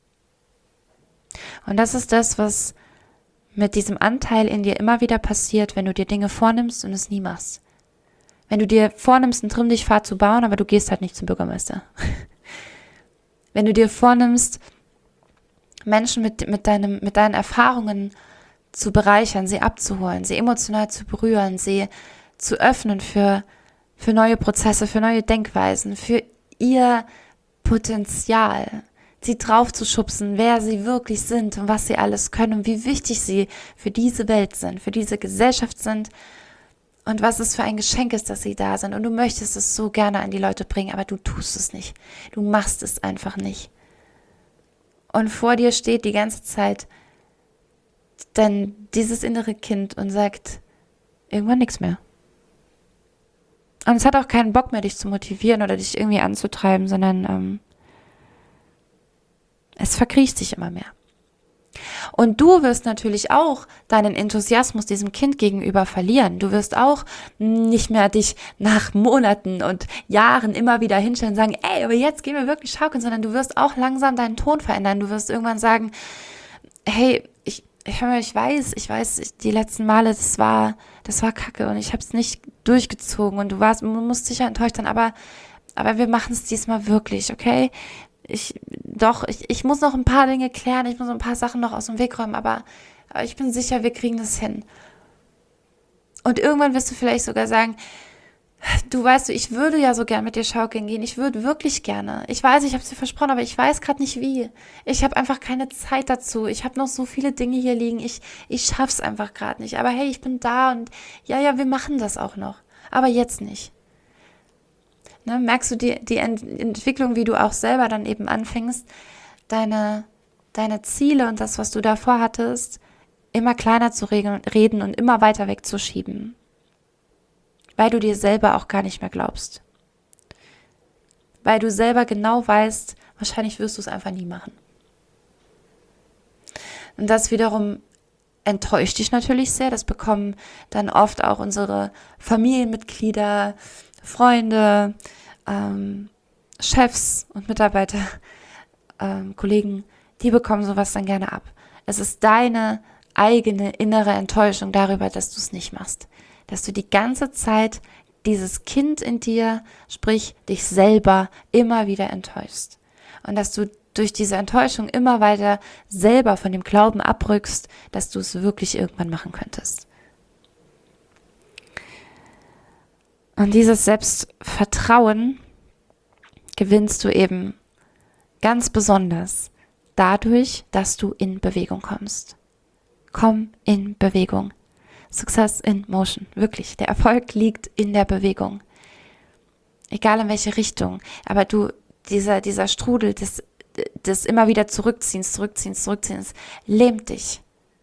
[SPEAKER 1] Und das ist das, was mit diesem Anteil in dir immer wieder passiert, wenn du dir Dinge vornimmst und es nie machst. Wenn du dir vornimmst, einen Trimm-dich-Pfad zu bauen, aber du gehst halt nicht zum Bürgermeister. Wenn du dir vornimmst, Menschen mit deinen Erfahrungen zu bereichern, sie abzuholen, sie emotional zu berühren, sie zu öffnen für neue Prozesse, für neue Denkweisen, für ihr Potenzial, sie drauf zu schubsen, wer sie wirklich sind und was sie alles können und wie wichtig sie für diese Welt sind, für diese Gesellschaft sind und was es für ein Geschenk ist, dass sie da sind. Und du möchtest es so gerne an die Leute bringen, aber du tust es nicht. Du machst es einfach nicht. Und vor dir steht die ganze Zeit dann dieses innere Kind und sagt irgendwann nichts mehr. Und es hat auch keinen Bock mehr, dich zu motivieren oder dich irgendwie anzutreiben, sondern es verkriecht sich immer mehr. Und du wirst natürlich auch deinen Enthusiasmus diesem Kind gegenüber verlieren. Du wirst auch nicht mehr dich nach Monaten und Jahren immer wieder hinstellen und sagen, ey, aber jetzt gehen wir wirklich schaukeln, sondern du wirst auch langsam deinen Ton verändern. Du wirst irgendwann sagen, hey, ich weiß, die letzten Male, das war kacke und ich habe es nicht durchgezogen und du musst sicher enttäuscht sein, aber wir machen es diesmal wirklich, okay? Ich muss noch ein paar Dinge klären, ich muss ein paar Sachen noch aus dem Weg räumen, aber ich bin sicher, wir kriegen das hin. Und irgendwann wirst du vielleicht sogar sagen, du weißt, ich würde ja so gern mit dir schaukeln gehen. Ich würde wirklich gerne. Ich weiß, ich habe es dir versprochen, aber ich weiß gerade nicht wie. Ich habe einfach keine Zeit dazu. Ich habe noch so viele Dinge hier liegen. Ich schaff's einfach gerade nicht. Aber hey, ich bin da und ja, wir machen das auch noch. Aber jetzt nicht. Ne, merkst du die Entwicklung, wie du auch selber dann eben anfängst, deine Ziele und das, was du davor hattest, immer kleiner zu reden und immer weiter wegzuschieben. Weil du dir selber auch gar nicht mehr glaubst. Weil du selber genau weißt, wahrscheinlich wirst du es einfach nie machen. Und das wiederum enttäuscht dich natürlich sehr. Das bekommen dann oft auch unsere Familienmitglieder, Freunde, Chefs und Mitarbeiter, Kollegen, die bekommen sowas dann gerne ab. Es ist deine eigene innere Enttäuschung darüber, dass du es nicht machst. Dass du die ganze Zeit dieses Kind in dir, sprich dich selber, immer wieder enttäuschst. Und dass du durch diese Enttäuschung immer weiter selber von dem Glauben abrückst, dass du es wirklich irgendwann machen könntest. Und dieses Selbstvertrauen gewinnst du eben ganz besonders dadurch, dass du in Bewegung kommst. Komm in Bewegung. Success in Motion. Wirklich. Der Erfolg liegt in der Bewegung. Egal in welche Richtung. Aber dieser Strudel des immer wieder Zurückziehens, lähmt dich.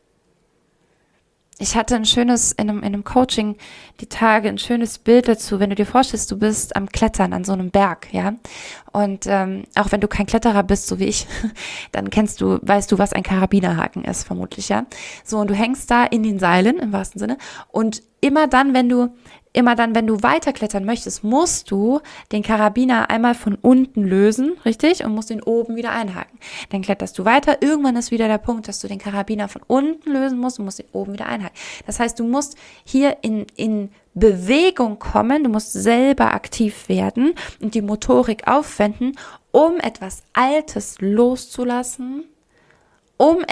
[SPEAKER 1] Ich hatte in einem Coaching die Tage ein schönes Bild dazu, wenn du dir vorstellst, du bist am Klettern an so einem Berg, ja. Und auch wenn du kein Kletterer bist, so wie ich, dann weißt du, was ein Karabinerhaken ist, vermutlich, ja. So, und du hängst da in den Seilen, im wahrsten Sinne, und immer dann, wenn du weiterklettern möchtest, musst du den Karabiner einmal von unten lösen, richtig? Und musst ihn oben wieder einhaken. Dann kletterst du weiter. Irgendwann ist wieder der Punkt, dass du den Karabiner von unten lösen musst und musst ihn oben wieder einhaken. Das heißt, du musst hier in Bewegung kommen, du musst selber aktiv werden und die Motorik aufwenden, um etwas Altes loszulassen, um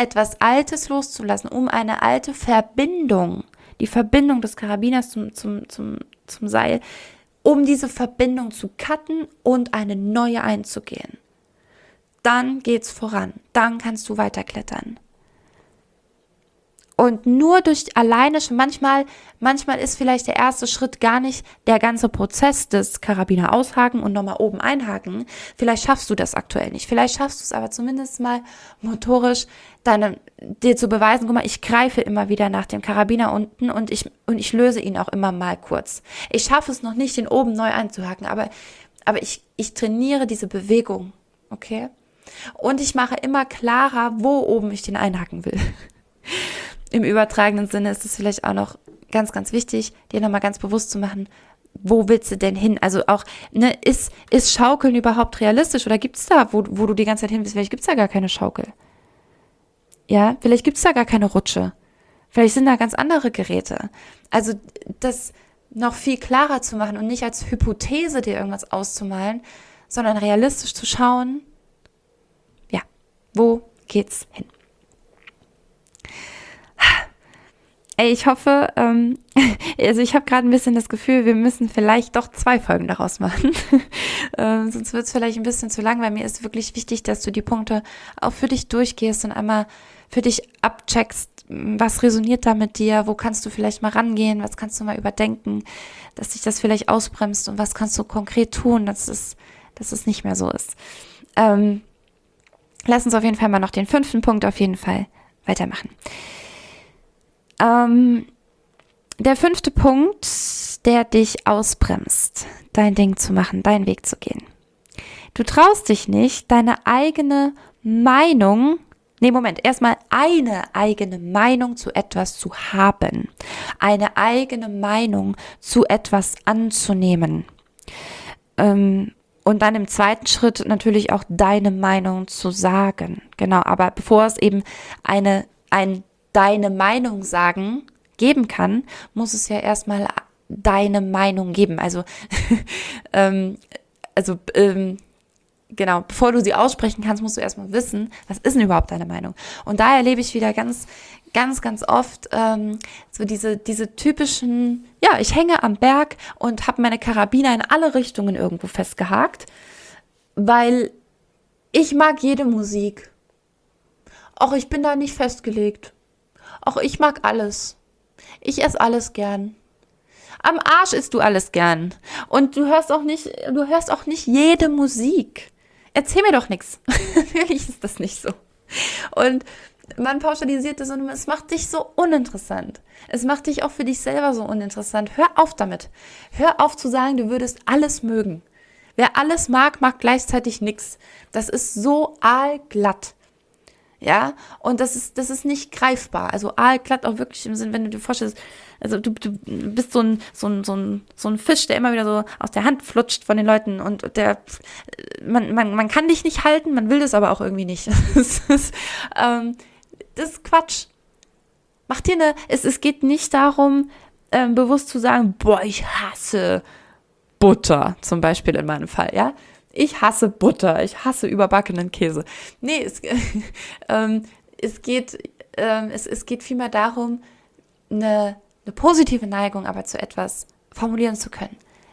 [SPEAKER 1] eine alte Verbindung, die Verbindung des Karabiners zum Seil, um diese Verbindung zu cutten und eine neue einzugehen. Dann geht's voran, dann kannst du weiterklettern. Und nur durch alleine schon, manchmal ist vielleicht der erste Schritt gar nicht der ganze Prozess des Karabiner aushaken und nochmal oben einhaken. Vielleicht schaffst du das aktuell nicht. Vielleicht schaffst du es aber zumindest mal motorisch, dir zu beweisen, guck mal, ich greife immer wieder nach dem Karabiner unten und ich löse ihn auch immer mal kurz. Ich schaffe es noch nicht, den oben neu einzuhaken, aber ich trainiere diese Bewegung, okay? Und ich mache immer klarer, wo oben ich den einhaken will. Im übertragenen Sinne ist es vielleicht auch noch ganz, ganz wichtig, dir nochmal ganz bewusst zu machen, wo willst du denn hin? Also auch, ist Schaukeln überhaupt realistisch oder gibt's da, wo du die ganze Zeit hin willst, vielleicht gibt's da gar keine Schaukel. Ja, vielleicht gibt's da gar keine Rutsche. Vielleicht sind da ganz andere Geräte. Also das noch viel klarer zu machen und nicht als Hypothese dir irgendwas auszumalen, sondern realistisch zu schauen, ja, wo geht's hin? Ey, ich hoffe, also ich habe gerade ein bisschen das Gefühl, wir müssen vielleicht doch 2 Folgen daraus machen. Sonst wird es vielleicht ein bisschen zu lang, weil mir ist wirklich wichtig, dass du die Punkte auch für dich durchgehst und einmal für dich abcheckst, was resoniert da mit dir, wo kannst du vielleicht mal rangehen, was kannst du mal überdenken, dass dich das vielleicht ausbremst und was kannst du konkret tun, dass es nicht mehr so ist. Lass uns auf jeden Fall mal noch den 5. Punkt auf jeden Fall weitermachen. Der 5. Punkt, der dich ausbremst, dein Ding zu machen, deinen Weg zu gehen. Du traust dich nicht, deine eigene Meinung, erstmal eine eigene Meinung zu etwas zu haben, eine eigene Meinung zu etwas anzunehmen. Und dann im 2. Schritt natürlich auch deine Meinung zu sagen. Genau, aber bevor es eben deine Meinung sagen geben kann, muss es ja erstmal deine Meinung geben. Genau, bevor du sie aussprechen kannst, musst du erstmal wissen, was ist denn überhaupt deine Meinung? Und da erlebe ich wieder ganz, ganz, ganz oft so diese typischen, ja, ich hänge am Berg und habe meine Karabiner in alle Richtungen irgendwo festgehakt, weil ich mag jede Musik. Auch ich bin da nicht festgelegt. Auch ich mag alles. Ich esse alles gern. Am Arsch isst du alles gern. Und du hörst auch nicht jede Musik. Erzähl mir doch nichts. Natürlich ist das nicht so. Und man pauschalisiert das und es macht dich so uninteressant. Es macht dich auch für dich selber so uninteressant. Hör auf damit. Hör auf zu sagen, du würdest alles mögen. Wer alles mag, mag gleichzeitig nichts. Das ist so aalglatt. Ja, und das ist nicht greifbar. Also aalglatt auch wirklich im Sinn, wenn du dir vorstellst, also du bist so ein Fisch, der immer wieder so aus der Hand flutscht von den Leuten und man kann dich nicht halten, man will das aber auch irgendwie nicht. Das ist Quatsch. Mach dir es geht nicht darum, bewusst zu sagen, boah, ich hasse Butter, zum Beispiel in meinem Fall, ja. Ich hasse Butter, ich hasse überbackenen Käse. Nee, es geht vielmehr darum, eine positive Neigung aber zu etwas formulieren zu können.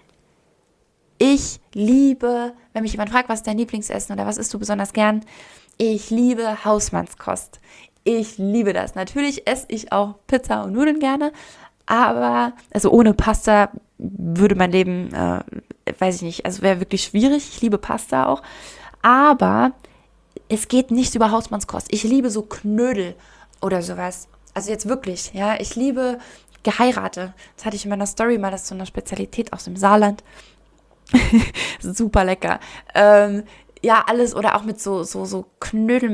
[SPEAKER 1] Ich liebe, wenn mich jemand fragt, was ist dein Lieblingsessen oder was isst du besonders gern? Ich liebe Hausmannskost. Ich liebe das. Natürlich esse ich auch Pizza und Nudeln gerne, aber also ohne Pasta würde mein Leben, weiß ich nicht, also wäre wirklich schwierig. Ich liebe Pasta auch, aber es geht nicht über Hausmannskost. Ich liebe so Knödel oder sowas. Also jetzt wirklich, ja, ich liebe Geheirate. Das hatte ich in meiner Story mal, das ist so eine Spezialität aus dem Saarland. Super lecker. Ja, alles oder auch mit so Knödel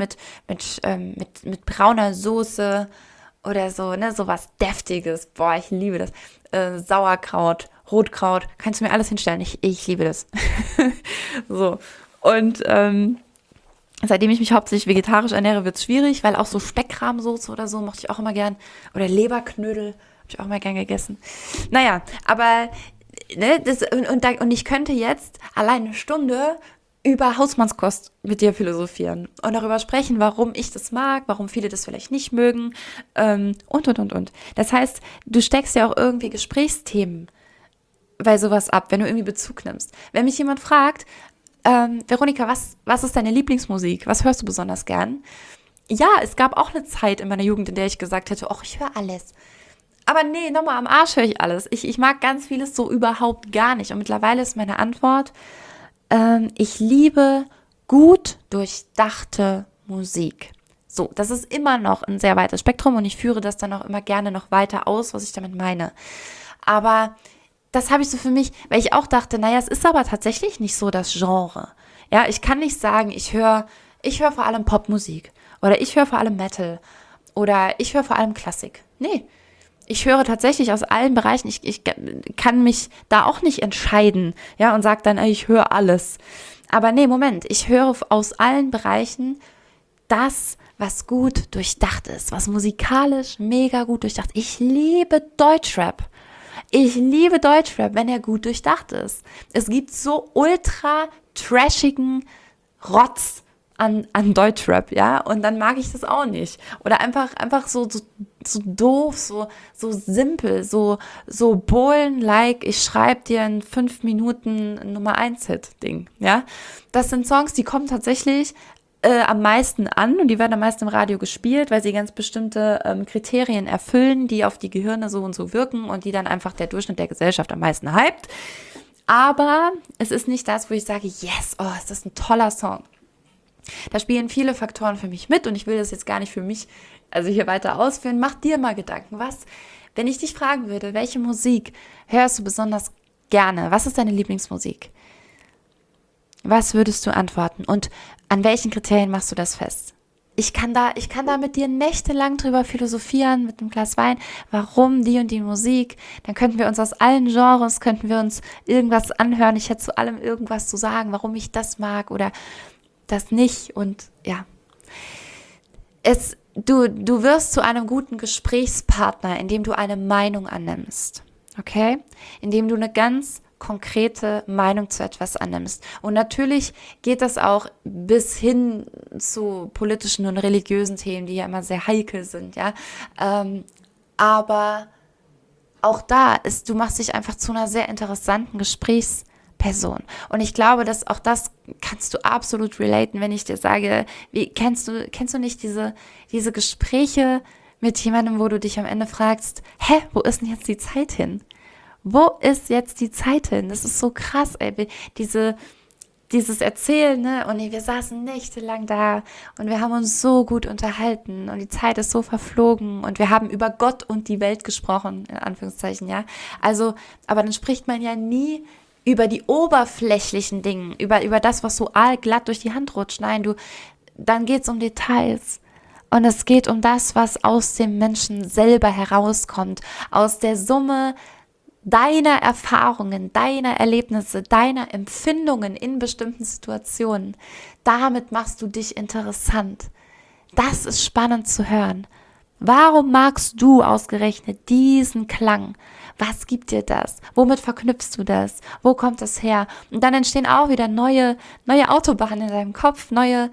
[SPEAKER 1] mit brauner Soße oder so, ne, so was Deftiges. Boah, ich liebe das. Sauerkraut, Rotkraut, kannst du mir alles hinstellen. Ich liebe das. So. Und seitdem ich mich hauptsächlich vegetarisch ernähre, wird es schwierig, weil auch so Speckrahmsoße oder so mochte ich auch immer gern. Oder Leberknödel habe ich auch immer gern gegessen. Naja, aber ne, und ich könnte jetzt allein eine Stunde über Hausmannskost mit dir philosophieren und darüber sprechen, warum ich das mag, warum viele das vielleicht nicht mögen und. Das heißt, du steckst ja auch irgendwie Gesprächsthemen bei sowas ab, wenn du irgendwie Bezug nimmst. Wenn mich jemand fragt, Veronika, was ist deine Lieblingsmusik? Was hörst du besonders gern? Ja, es gab auch eine Zeit in meiner Jugend, in der ich gesagt hätte, ach, ich höre alles. Aber nee, nochmal am Arsch höre ich alles. Ich mag ganz vieles so überhaupt gar nicht. Und mittlerweile ist meine Antwort, ich liebe gut durchdachte Musik. So, das ist immer noch ein sehr weites Spektrum und ich führe das dann auch immer gerne noch weiter aus, was ich damit meine. Aber das habe ich so für mich, weil ich auch dachte, naja, es ist aber tatsächlich nicht so das Genre. Ja, ich kann nicht sagen, ich höre vor allem Popmusik oder ich höre vor allem Metal oder ich höre vor allem Klassik. Nee, ich höre tatsächlich aus allen Bereichen, ich kann mich da auch nicht entscheiden, ja, und sage dann, ich höre alles. Aber nee, Moment, ich höre aus allen Bereichen das, was gut durchdacht ist, was musikalisch mega gut durchdacht ist. Ich liebe Deutschrap. Ich liebe Deutschrap, wenn er gut durchdacht ist. Es gibt so ultra trashigen Rotz an Deutschrap, ja, und dann mag ich das auch nicht. Oder einfach so doof, so simpel, so Bohlen-like, ich schreibe dir in 5 Minuten Nummer 1 Hit-Ding, ja. Das sind Songs, die kommen tatsächlich am meisten an und die werden am meisten im Radio gespielt, weil sie ganz bestimmte Kriterien erfüllen, die auf die Gehirne so und so wirken und die dann einfach der Durchschnitt der Gesellschaft am meisten hypt. Aber es ist nicht das, wo ich sage, yes, oh, ist das ein toller Song. Da spielen viele Faktoren für mich mit und ich will das jetzt gar nicht für mich, also hier weiter ausführen. Mach dir mal Gedanken, wenn ich dich fragen würde, welche Musik hörst du besonders gerne? Was ist deine Lieblingsmusik? Was würdest du antworten? Und an welchen Kriterien machst du das fest? Ich kann da mit dir nächtelang drüber philosophieren, mit einem Glas Wein, warum die und die Musik. Dann könnten wir uns aus allen Genres, irgendwas anhören. Ich hätte zu allem irgendwas zu sagen, warum ich das mag oder das nicht. Und ja, du wirst zu einem guten Gesprächspartner, indem du eine Meinung annimmst. Okay? Indem du eine ganz konkrete Meinung zu etwas annimmst. Und natürlich geht das auch bis hin zu politischen und religiösen Themen, die ja immer sehr heikel sind, ja. Aber auch du machst dich einfach zu einer sehr interessanten Gesprächsperson. Und ich glaube, dass auch das kannst du absolut relaten, wenn ich dir sage, kennst du nicht diese Gespräche mit jemandem, wo du dich am Ende fragst, wo ist denn jetzt die Zeit hin? Wo ist jetzt die Zeit hin? Das ist so krass, ey. Dieses Erzählen, ne? Und wir saßen nächtelang da und wir haben uns so gut unterhalten und die Zeit ist so verflogen und wir haben über Gott und die Welt gesprochen, in Anführungszeichen, ja. Also, aber dann spricht man ja nie über die oberflächlichen Dinge, über das, was so aalglatt durch die Hand rutscht. Nein, dann geht's um Details. Und es geht um das, was aus dem Menschen selber herauskommt, aus der Summe deiner Erfahrungen, deiner Erlebnisse, deiner Empfindungen in bestimmten Situationen. Damit machst du dich interessant. Das ist spannend zu hören. Warum magst du ausgerechnet diesen Klang? Was gibt dir das? Womit verknüpfst du das? Wo kommt das her? Und dann entstehen auch wieder neue Autobahnen in deinem Kopf, neue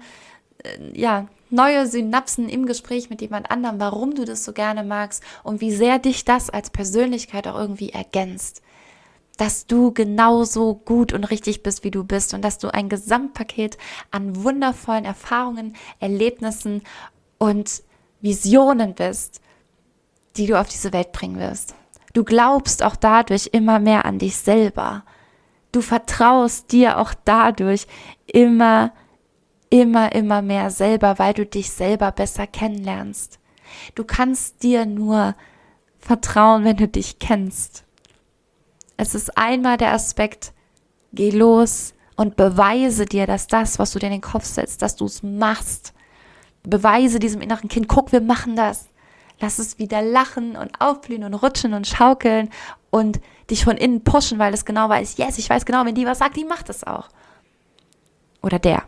[SPEAKER 1] Synapsen im Gespräch mit jemand anderem, warum du das so gerne magst und wie sehr dich das als Persönlichkeit auch irgendwie ergänzt. Dass du genauso gut und richtig bist, wie du bist und dass du ein Gesamtpaket an wundervollen Erfahrungen, Erlebnissen und Visionen bist, die du auf diese Welt bringen wirst. Du glaubst auch dadurch immer mehr an dich selber. Du vertraust dir auch dadurch immer mehr selber, weil du dich selber besser kennenlernst. Du kannst dir nur vertrauen, wenn du dich kennst. Es ist einmal der Aspekt, geh los und beweise dir, dass das, was du dir in den Kopf setzt, dass du es machst. Beweise diesem inneren Kind, guck, wir machen das. Lass es wieder lachen und aufblühen und rutschen und schaukeln und dich von innen pushen, weil es genau weiß, yes, ich weiß genau, wenn die was sagt, die macht es auch. Oder der.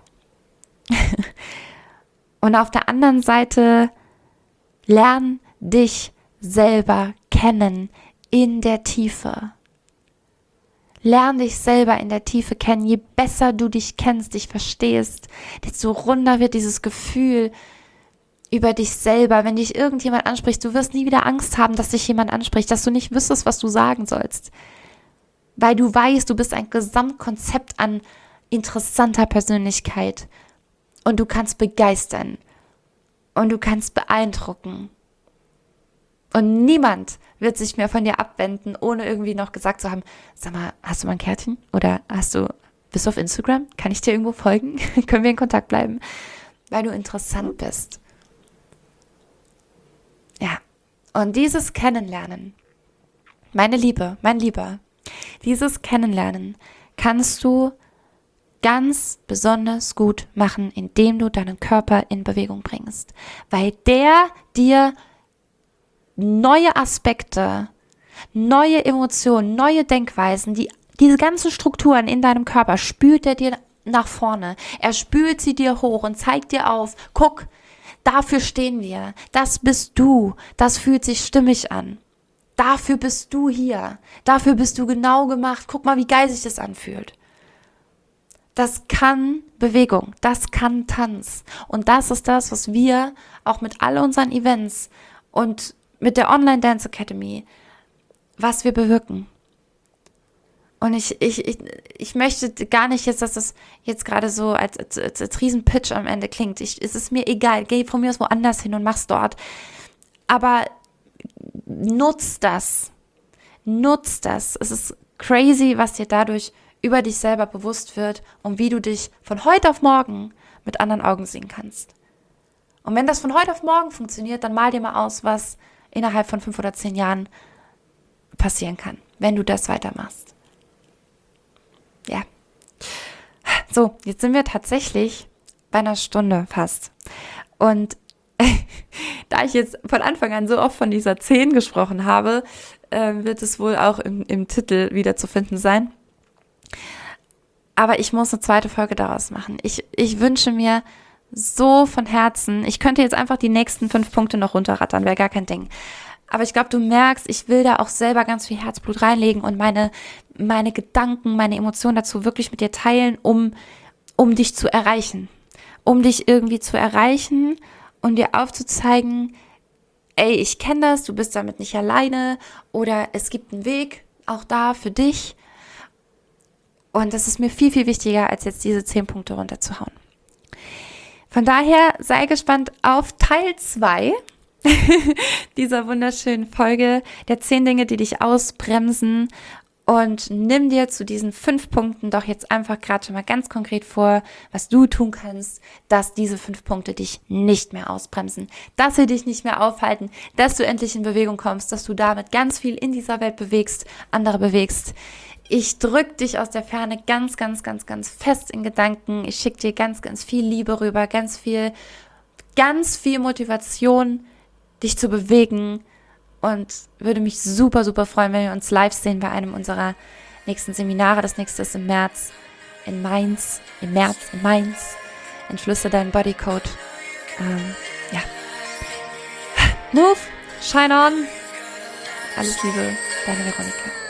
[SPEAKER 1] Und auf der anderen Seite, lern dich selber kennen in der Tiefe. Lern dich selber in der Tiefe kennen. Je besser du dich kennst, dich verstehst, desto runder wird dieses Gefühl über dich selber. Wenn dich irgendjemand anspricht, du wirst nie wieder Angst haben, dass dich jemand anspricht, dass du nicht wüsstest, was du sagen sollst. Weil du weißt, du bist ein Gesamtkonzept an interessanter Persönlichkeit. Und du kannst begeistern. Und du kannst beeindrucken. Und niemand wird sich mehr von dir abwenden, ohne irgendwie noch gesagt zu haben, sag mal, hast du mal ein Kärtchen? Oder bist du auf Instagram? Kann ich dir irgendwo folgen? Können wir in Kontakt bleiben? Weil du interessant bist. Ja. Und dieses Kennenlernen, meine Liebe, mein Lieber, dieses Kennenlernen kannst du ganz besonders gut machen, indem du deinen Körper in Bewegung bringst. Weil der dir neue Aspekte, neue Emotionen, neue Denkweisen, diese ganzen Strukturen in deinem Körper spült er dir nach vorne. Er spült sie dir hoch und zeigt dir auf, guck, dafür stehen wir, das bist du, das fühlt sich stimmig an. Dafür bist du hier, dafür bist du genau gemacht, guck mal, wie geil sich das anfühlt. Das kann Bewegung, das kann Tanz. Und das ist das, was wir auch mit all unseren Events und mit der Online Dance Academy, was wir bewirken. Und ich möchte gar nicht jetzt, dass das jetzt gerade so als Riesen-Pitch am Ende klingt. Es ist mir egal, geh von mir aus woanders hin und mach's dort. Aber nutz das. Es ist crazy, was dir dadurch über dich selber bewusst wird und wie du dich von heute auf morgen mit anderen Augen sehen kannst. Und wenn das von heute auf morgen funktioniert, dann mal dir mal aus, was innerhalb von 5 oder 10 Jahren passieren kann, wenn du das weitermachst. Ja. So, jetzt sind wir tatsächlich bei einer Stunde fast. Und da ich jetzt von Anfang an so oft von dieser 10 gesprochen habe, wird es wohl auch im Titel wieder zu finden sein. Aber ich muss eine zweite Folge daraus machen. Ich wünsche mir so von Herzen, ich könnte jetzt einfach die nächsten 5 Punkte noch runterrattern, wäre gar kein Ding. Aber ich glaube, du merkst, ich will da auch selber ganz viel Herzblut reinlegen und meine Gedanken, meine Emotionen dazu wirklich mit dir teilen, um dich zu erreichen. Um dich irgendwie zu erreichen und dir aufzuzeigen, ey, ich kenne das, du bist damit nicht alleine oder es gibt einen Weg, auch da für dich. Und das ist mir viel, viel wichtiger, als jetzt diese 10 Punkte runterzuhauen. Von daher sei gespannt auf Teil 2 dieser wunderschönen Folge der 10 Dinge, die dich ausbremsen. Und nimm dir zu diesen 5 Punkten doch jetzt einfach gerade schon mal ganz konkret vor, was du tun kannst, dass diese 5 Punkte dich nicht mehr ausbremsen, dass sie dich nicht mehr aufhalten, dass du endlich in Bewegung kommst, dass du damit ganz viel in dieser Welt bewegst, andere bewegst. Ich drücke dich aus der Ferne ganz, ganz, ganz, ganz fest in Gedanken. Ich schicke dir ganz, ganz viel Liebe rüber, ganz viel ganz viel Motivation, dich zu bewegen und würde mich super, super freuen, wenn wir uns live sehen bei einem unserer nächsten Seminare. Das nächste ist im März in Mainz. Entschlüsse deinen Bodycode. Ja. Move, shine on. Alles Liebe, deine Veronika.